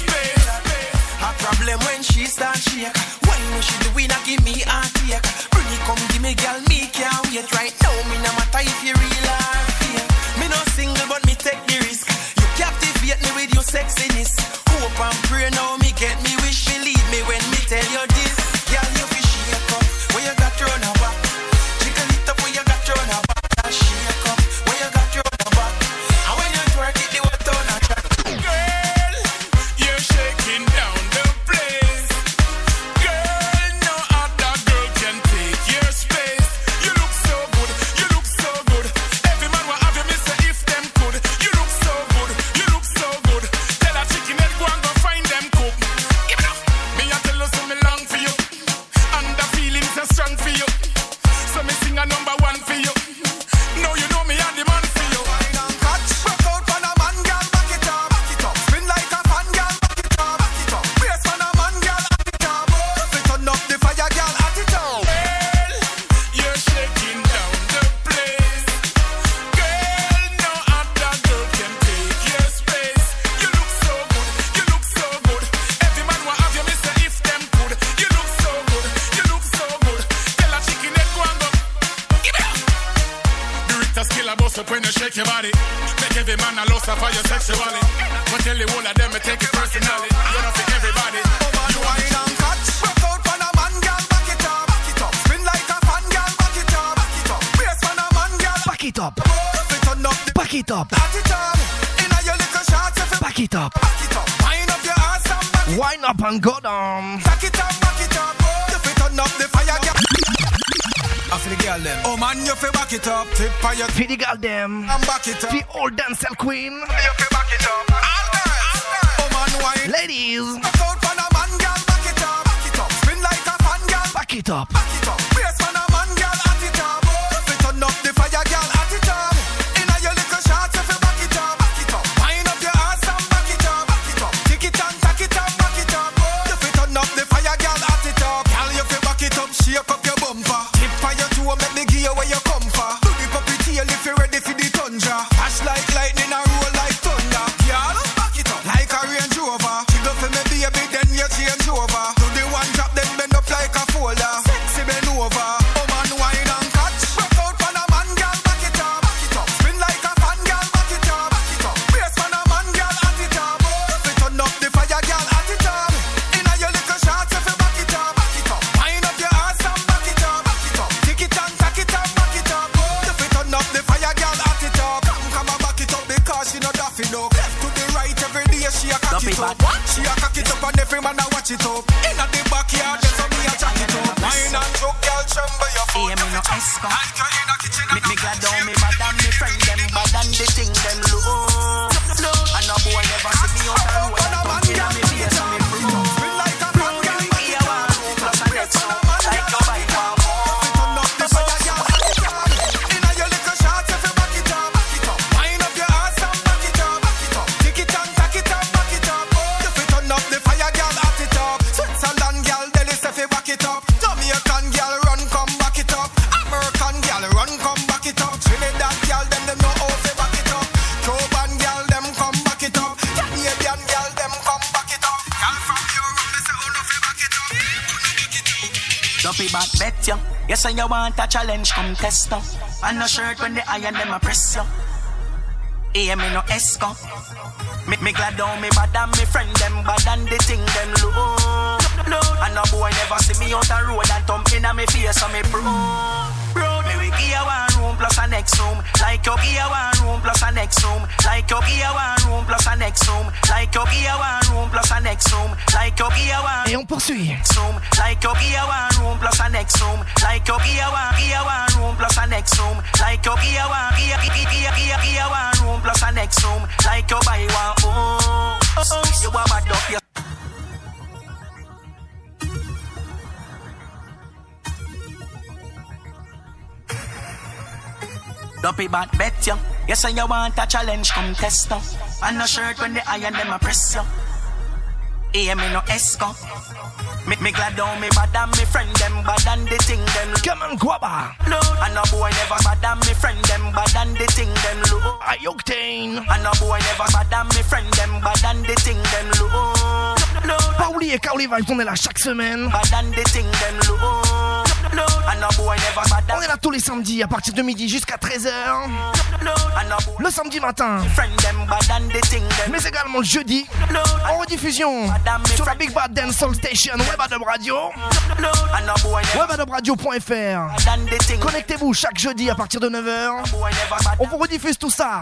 A problem when she start shake. Why no she doing a give me a take? Bring it come give me girl, me can't wait right now. Me no matter if you real or fake. Me no single but me take the mash up when you shake your body. Make every man a loss for your sexuality. But tell the whole of them, I take it personally. You know, for everybody. You wine and catch. Rock out for a man, girl, back it up. Back it up. Spin like a fan, girl, back it up. Back it up. Brace for a man, girl. Back it up. Back it up. Back it up. Inna your little shots, if you back it up. Back it up. Wind up your ass and back it up. Wind up and go down. Back it up, back it up. If you turn up the fire, girl. I feel the girl them. Oh man, you feel back it up. Tip for your feel the girl them. And back it up. The old dancehall queen. You feel back it up. All girls. Oh man, wine. Ladies. Rock out for a man, girl, back it up. Back it up. Spin like a fan, girl. Back it up. Back it up. Brace for a man, girl, at it up. If you turn up the fire, girl, at it up. Inna your little shots, if you back it up. Back it up. Wind up your ass and back it up. Back it up. Tick it and tack it and back it up. If you turn up the fire, girl, at it up. Girl, you feel back it up, shake up your bumper. Tip for your toe, make me give you where you come for. Do the puppy tail if you ready for the tundra. Flash like lightning and roll like thunder. Girl, back it up like a Range Rover. Jiggle for me baby, then you change over. Do the one drop, then bend up like a folder. Sexy bend over. Oh man, wine and catch. Rock out for a man, girl, back it up. Back it up. Spin like a fan, girl, back it up. Back it up. Brace for a man, girl, at it up. If you turn up the fire, girl, at it up. Inna your little shots, if you back it up. Back it up. Wind up your ass and back it up. Back it up. Tick it and tack it and back it up. If you turn up the fire, girl, at it up. Come and back it up because she no daffy no. Left to the right every day she a cock it up. She a cock it up and every man a watch it up. Inna the backyard just so me a jack it up. Wine and choke, girl, tremble your foot. Hey, me no escort. Me glad down me bad and me friend them bad and the thing them low. And no boy never see me out the road and come in and me face and me prove. Spin like a fan, girl. Here one room plus a next room. Like your bike one more. Turn up the fire, girl, at it up. Inna your little shots if you back it up. Back it up. Wind up your ass and back it up. Back it up. Tick it and tack it and back it up. If you turn up the fire, girl, at it up. Switzerland, girl, Delhi, if you back it up. Jamaican, girl, run, come back it up. American, girl, run, come back it up. Trinidad, girl, them know how to back it up. Cuban, girl, them come back it up. Canadian, girl, them come back it up. Girl from Europe, they say, oh no, fi back it up. Oh no, back it up. Dumpy bad bet you. Yes, and you want a challenge, come test you. And no shirt when the iron them a press you. Hey, me no escort. Me glad down me bad and me friend them bad and the thing them low. And no boy never see me out the road and thump in a me face so me pro. Me we give you one room plus a next room. Like you give you one room plus a next room. Like you give you one room plus a next room. Like you give you one room plus a next room. Like you give you one. Et on poursuit. Like you give you one room plus a next room. Like you give you one room plus a next room. Like you give you one room plus a next room. Like you buy one. Oh, you want bad up your. Dumpy bad bet you. Yes, and you want a challenge, come test you. And no shirt when the iron them a press you. Hey, me no escort. Me glad down me bad and me friend them bad and the thing them low. Come on, Guaba. And no boy never bad and me friend them bad and the thing them low. Octane. And no boy never bad and me friend them bad and the thing them low. Pas oublier Kaoli Vibes, on est là chaque semaine. Bad and the thing them low. And no boy never bad. On est là tous les samedis à partir de midi jusqu'à 13h. Le samedi matin. Mais également le jeudi. En rediffusion sur la Big Bad Dancehall Station Webadub Radio. Webadub-radio.fr. Connectez-vous chaque jeudi à partir de 9h. On vous rediffuse tout ça.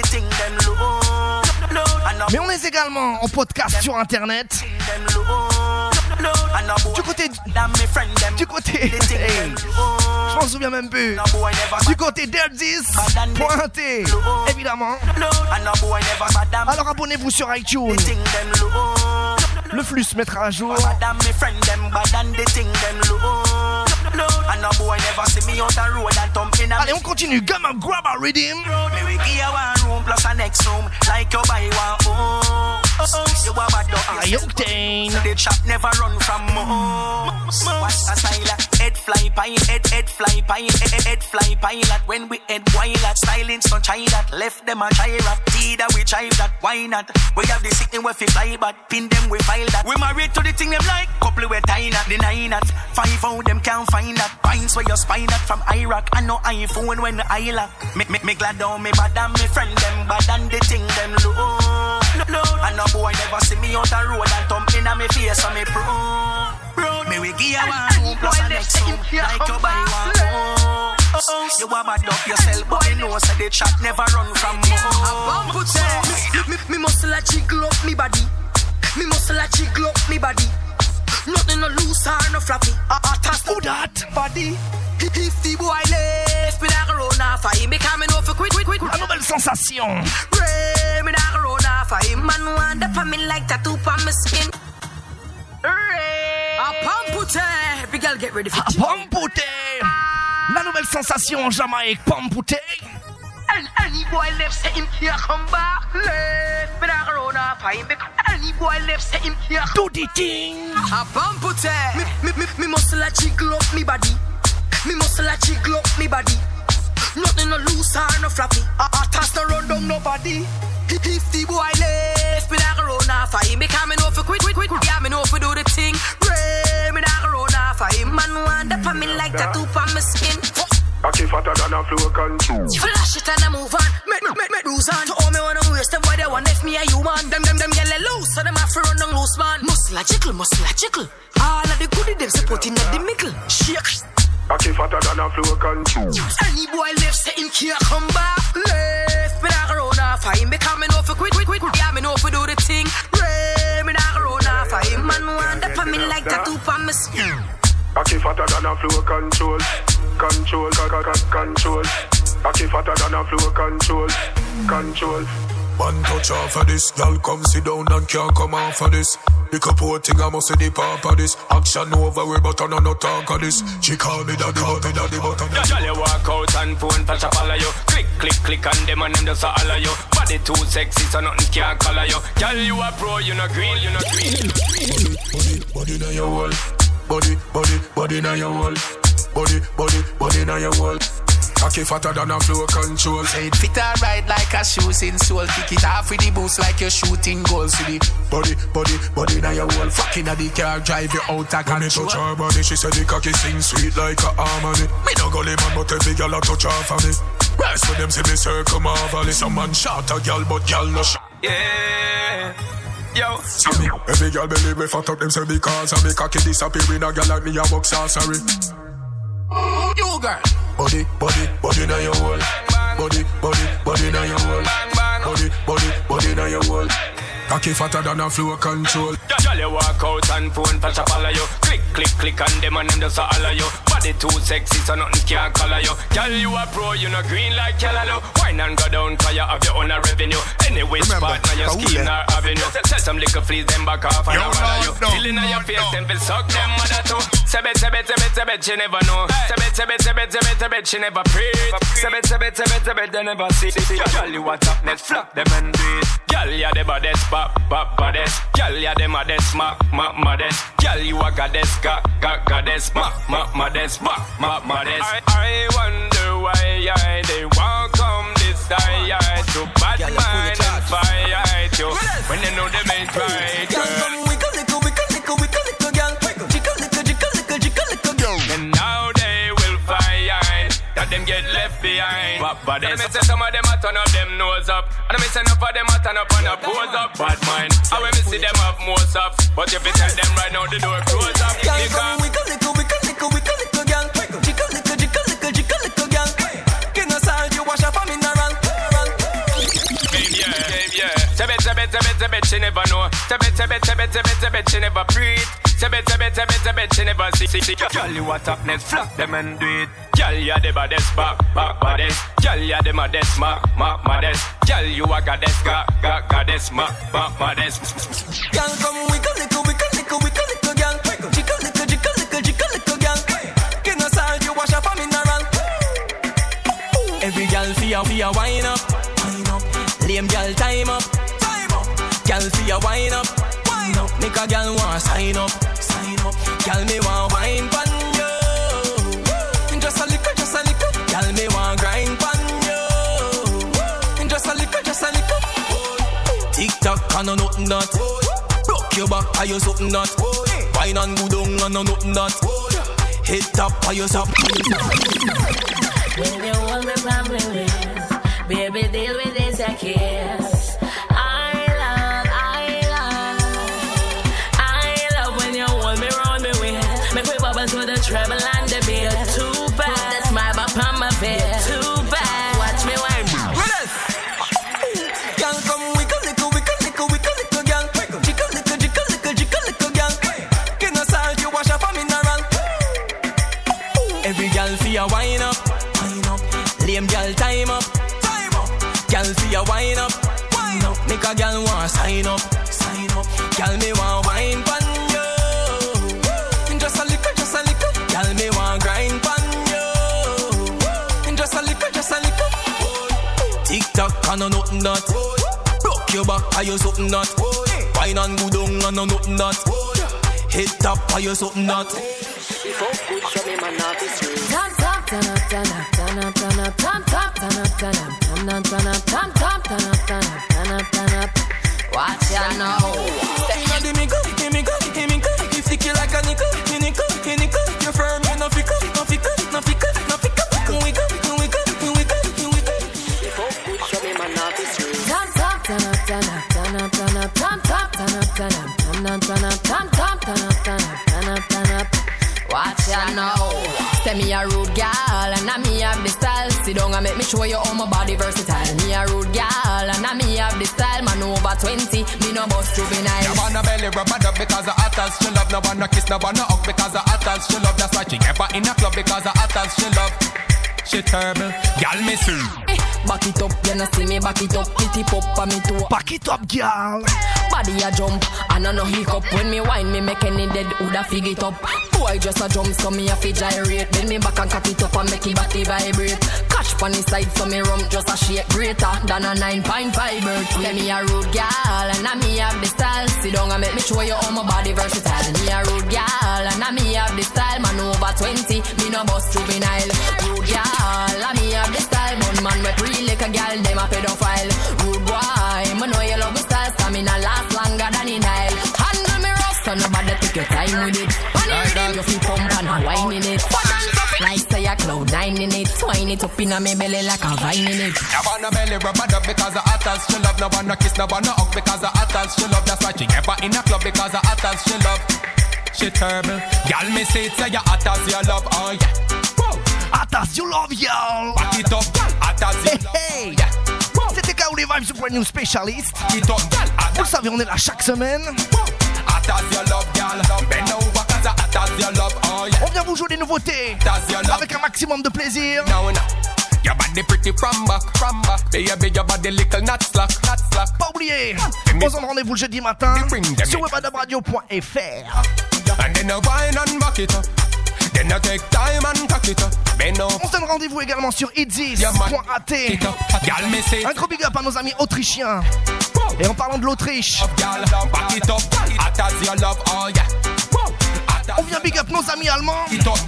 Mais on est également en podcast sur internet. Du côté hey, je m'en souviens même plus. Du côté Derzis.t évidemment. Alors abonnez-vous sur iTunes. Le flux se mettra à jour. Allez, on continue. Gamma Grabba Rhythm. Octane. The chap never run from home. mouse. What a style, head fly pine, head fly pine, head fly pilot. When we head wild, styling so try that. Left them a try rap, either we try that. Why not? We have the sitting where we fly, but pin them we file that. We married to the thing them like couple we tie that, deny that. 5 out them can't find that. Pines where you spy that from Iraq. I know iPhone when I lock. Me glad on me bad and me friend them bad and the thing them low. And no boy never see me out the road and thump in a me face so me pro. Me we give you one plus a next two like you buy one. You a bad up yourself but you know say the chat never run from me muscle a jiggle up me body. Me muscle a jiggle up me body. Nothing no loose or no floppy. Toss who that body. If the boy left me that corona fire, me coming over quick. La nouvelle sensation. Me that corona fire, man want up on me like tattoo on my skin. A pampute, big girl get ready for it. Pampute. La nouvelle sensation en Jamaïque, pampute. Any boy left say him here come back. Left me that corona fire, any boy left say him here. Do the thing. A pampute. Me muscle a jiggle up me body. Me muscle a jiggle up me body. Nothing no loose or no floppy. Toss no run down nobody. If the boy left me that corona fire, me coming over quick. Yeah, me know if we do the thing. Pray me that corona fire. Man want up on me like tattoo on my skin. I keep fatter than a flow control. Flash it and I move on. Make lose on. To all me wanna waste them why they want if me a human. Them get loose, so them have to run down loose man. Muscle a jiggle. All of the goodie them support in the mickle. Shake. I keep fatter than a flow control. Any boy left say him can't come back. Left me that corona fire. Me coming over quick. Yeah, me know if we do the thing. Pray me that corona fire. Man want up on me like tattoo on my skin. I keep fatter than a flow control. Control. I keep fatter than a flow control. One touch off of this, y'all come sit down and can't come off of this. Pick up whole thing, I must see the pop of this. Action over, we but I no talk of this. She call me daddy, but I know. Y'all you walk out and phone flash up all of you. Click and them and them just all of you. Body too sexy so nothing can color you. Y'all you a pro, you no green. Body na your wall. Body na your wall. Body na your wall. I keep fatter than a flow control. Say it fit alright like a shoes in soul. Kick it off with the boost like you're shooting goals. See the body now your wall. Fucking at the car, drive you out of control. When it touch her body, she said the cocky sing sweet like a harmony. Me no gully man, but every girl a touch off of me. Rest with them see me circle marvelly. Some man shot a girl, but girl no shot. Yeah. Yo, see me, every girl believe me fat up them say because of me cocky disappearing a girl like me a box sorry. You girl. Body na your wall. Body na your wall. Body na your wall. Cocky fatter than a flow control. Y'all you walk out and phone flash up all of you. Click and them and them just all of you. Body too sexy so nothing can color you. Y'all you a pro, you no green like yellow. Wine and go down 'cause you have your own revenue. Anyway, spot now your scheme or avenue. Sell some liquor fleas them back off and bother you. Feeling on your face them feel suck them mother too. Say bet she never know. Say bet she never pray. Say bet they never see. Y'all you a top net flop them and do it. Y'all you the baddest. Baddest, girl, ya the maddest, maddest. Girl, you a goddess, goddess, maddest. I wonder why they won't come this side to bad mind and fight you when they know they make right. And now they will find that them get left behind. But I say some of them a turn up them nose up, and I say enough of them a turn up and a pose up. Bad mind, and when me see them have more stuff, but if you tell them right now the door close up. Girl, come we little gang. Little gang. Get no salt, you wash up on me now wrong. Yeah. Say bet she never know. Say bet she never breathe. Say bet she never see. Girl, you a top net, flop them and do it. Girl, you the baddest, baddest. Girl, you the maddest, maddest. Girl, you a goddess, goddess, maddest. Girl, come we little gang. Little gang. Get no salt, you wash up on me now wrong. Every girl feel wine up. Lame girl time up. Girl feel wine up. Make a girl want sign up. Girl Girl, me want wine pan you. Just a little, girl, me want grind pan you. Just a little. Tick-tock, I know nothing that. Broke your back, I you something that. Wine and go down, I know nothing that. Hit top, I you stop. When you hold me family, baby, deal with this, I kiss. I love when you hold me, round me with. Make me bubble to the treble and the bass. Too bad, that's my back on my face. Too bad, watch me wine. Girl, come wiggle, little, girl. Jiggle, little, girl. Get no salt, you wash up a mineral. Every girl feel a wine up. Lame girl, time up. Girl feel a wine up. Make a girl want sign up. Girl, me want wine pan you. Just a little. Girl, me want grind pan you. Just a little. Tick-tock, I know nothing that. Broke your back, I you something that. Wine and go down, I know nothing that. Hit top, I you something that. Before good, show me my naughty street. Watch ya now. Give me go. If stick you like a nickel. You're firm, you're no fickle. We go. Before good, show me my naughty street. Watch ya now. Say me a rude gal and I me have the style. Sit down and make me show you how my body versatile. Me a rude gal and I me have the style. Man over 20, me no bust juvenile. No wanna belly rub it up because of hotters she love. No wanna kiss, no wanna hug because of hotters she love. That's why she never in a club because of hotters she love. She terrible, gal me see. Back it up, you know see me back it up. Pity pop on me too. Back it up, girl. Body a jump, and I no hiccup. When me wine, me make any dead woulda fig it up. Boy just a jump, so me a fi gyrate. Then me back and cock it up and make it body vibrate. Catch pon the side, so me rump just a shake greater than a 9.5 bird. Say me a rude gal, and I me have the style. Sit down and make me show you how my body versatile. Me a rude gal, and I me have the style. Man over 20, me no bust juvenile. Rude gal, and me have the style. But man we pretty like a gal, them a pedophile. Rude boy, me know you love the style. Stamina last longer than in Nile. Handle me rough, so nobody take your time with it. When you ready, you feel pump and wine in it. Like say a cloud nine in it. Twine it up in a me belly like a vine in it. No wanna belly rub it up because of hotters she love. No wanna kiss, no wanna hug because of hotters she love. That's why she never in a club because of hotters she love. She terrible, y'all me say it's a ya hotters you love, oh yeah. Hotters you love, y'all. Back it up, hotters you love, oh yeah. C'était KO les Vibes, Brand New Specialist. Vous le savez, on est là chaque semaine. On vient vous jouer des nouveautés avec un maximum de plaisir. Your body pretty from back. Baby, your body little not slack. Pas oublier, on se donne rendez-vous le jeudi matin sur webadabradio.fr. And then a wine and back it up. Then I take time and cock it up. On se donne rendez-vous également sur itzis.at. Un gros big up à nos amis autrichiens. Et en parlant de l'Autriche, on vient big up nos amis allemands.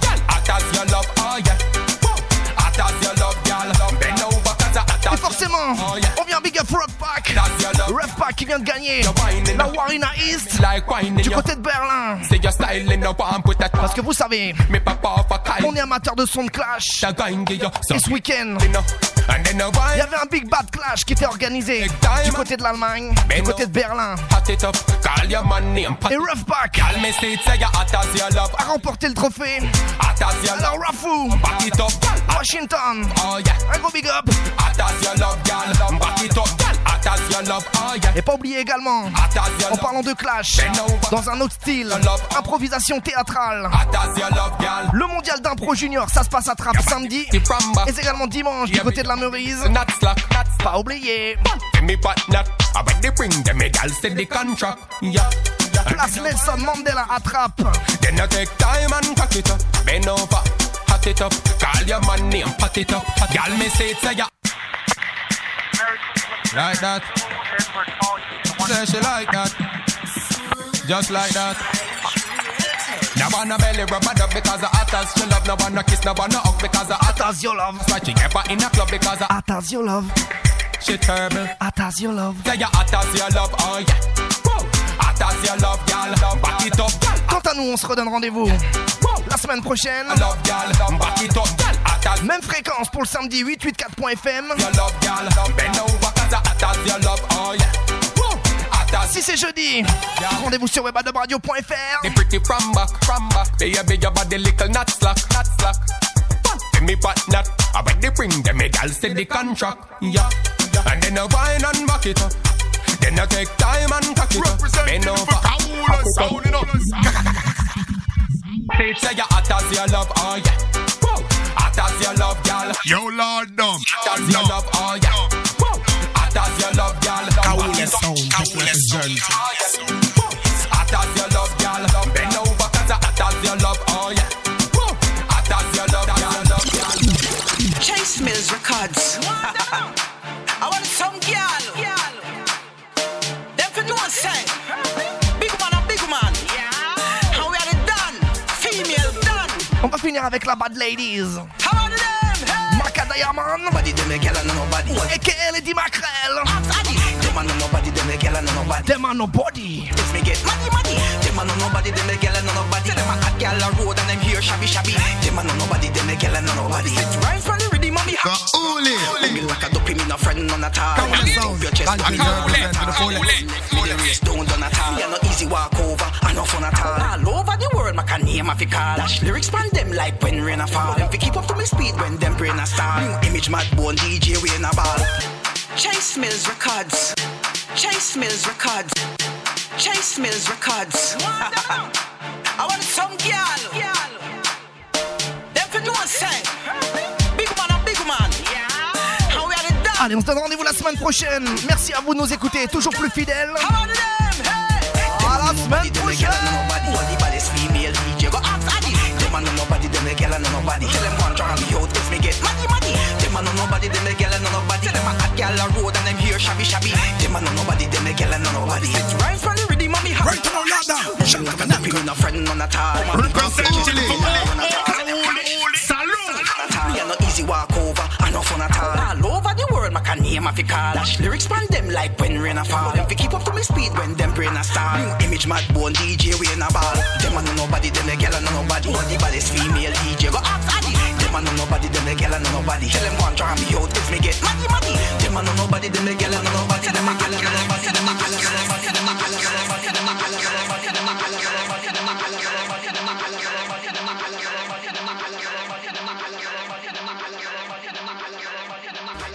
Et forcément, on vient big up Roughpack qui vient de gagner la Warina East du côté de Berlin. Parce que vous savez, on est amateur de son de clash. Et ce week-end, il y avait un Big Bad Clash qui était organisé du côté de l'Allemagne, du côté de Berlin. Et Roughpack a remporté le trophée. Alors Rafu, Washington, un gros big up. Et pas oublier également, en parlant de clash, dans un autre style, improvisation théâtrale, le mondial d'impro junior, ça se passe à Trappes samedi et également dimanche du côté de la Meurize. Pas oublier. Place Nelson Mandela à Trappes. Pat it up, call your man name, pat it up. Girl, me say it's a ya. Like that. Say she like that. Just like that. No wanna belly rub a dub because of hot as she love. No wanna kiss, no wanna hug because of hot as your love. So she ever in a club because of hot as your love. She terrible. Hot as your love. Yeah, you hot as your love, oh yeah. Hot as your love, girl. Back it up, girl. Quant à nous, on se redonne rendez-vous la semaine prochaine. Love, girl. Back it up, girl. Même fréquence pour le samedi 884.fm. Your love, girl. Bend over cause I hot as your love, oh yeah. Si c'est jeudi, rendez-vous sur webadumradio.fr. The pretty from back. Baby, your body little not slack. Give me pot nut. I bet they bring them a gal say the contract. Yeah. And then I wine and back it up. Then I take time and cock it up. Bend over. Say you hot as your love, oh yeah. Hot as your love, gal. Yo, Lord, dumb. Hot as your love, oh yeah. Hot as your love, gal. Kaule sound, represent. Hot as your love, gal. Bend over, cause hot as your love, oh yeah. Hot as your love, gal. Chase Mills Records. I want some gal. Them for no say. Big man. How we are the done. Female done. On va finir avec la Bad Ladies. How are them? Maka Diamond. Nobody them a gal and nobody. A.K.A. Lady Mackerel. Them and nobody, them a gal and nobody. Them and nobody. If me get money. Them and nobody, them a gal and nobody. Them a hot gal a road and them here shabby. Them and nobody, them a gal and nobody. It rhymes from the rhythm of me. Me like a dopey, me no friend none at all. Dump your chest, me the race don't done at all. Me a no easy walk over, and no fun at all. All over the world, my can name a fi call. Dash lyrics from them like when rain a fall. Them fi keep up to me speed when them brain a star. New image, mad bone DJ, we in a ball. Chase Mills Records. Chase Mills Records. Chase Mills Records. I want some gal. Them for no say. Big man. How we are the done. Allez, on se donne rendez-vous la semaine prochaine. Merci à vous de nous écouter, toujours plus fidèles. À la semaine prochaine. Nobody, them a gal and nobody. Tell them one try me out if me get money. Them a nobody, them a gal and nobody. Tell them a hot gal a road and them here shabby. Them a nobody, them a gal and nobody. It rhymes from the rhythm of me heart. Right to my ladder. Shut up and happy with no friend none at all. Salute. Me a no easy walk over and no fun at all. All over the world, my can name a fi call. Dash lyrics from them like when rain a fall. Them fi keep up to me speed when them brain a star. New image, mad bone DJ, we in a ball. Them a nobody, them a gal and nobody. Body baddest female DJ, go ask Addy. Them a nobody, them a gal and nobody. Tell them one try me out if me get money. Them a nobody, them a gal and nobody. Them a gal and nobody. Them a gal and nobody. Them a gal and nobody. Them a gal and nobody. Them a gal and nobody. Them a gal and nobody. Them a gal and nobody. Them a gal and nobody. Them a gal and nobody. Them a gal and nobody. Them a gal and nobody. Them a gal and nobody. Them a gal and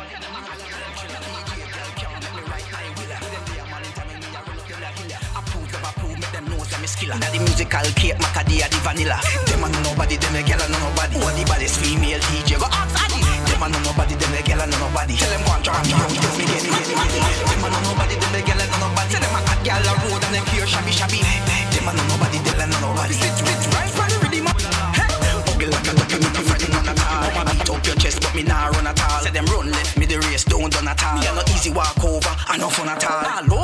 nobody. Now the musical cake, Macadie, the vanilla. Them and nobody, them a gal and nobody. What the baddest female DJ, go ask Addy. Them and nobody, them a gal and nobody. Tell them one try me out, tell me get. Them and nobody, them a gal and nobody. Tell them a hot gal a road and them here shabby. Them and nobody, them and nobody. Sit right from the rhythm. Ugly like a ducky, me no friend none at all. I'ma beat up your chest, but me nah run at all. Say them run left, me the race don't done at all. Me a no easy walk over, and no fun at all.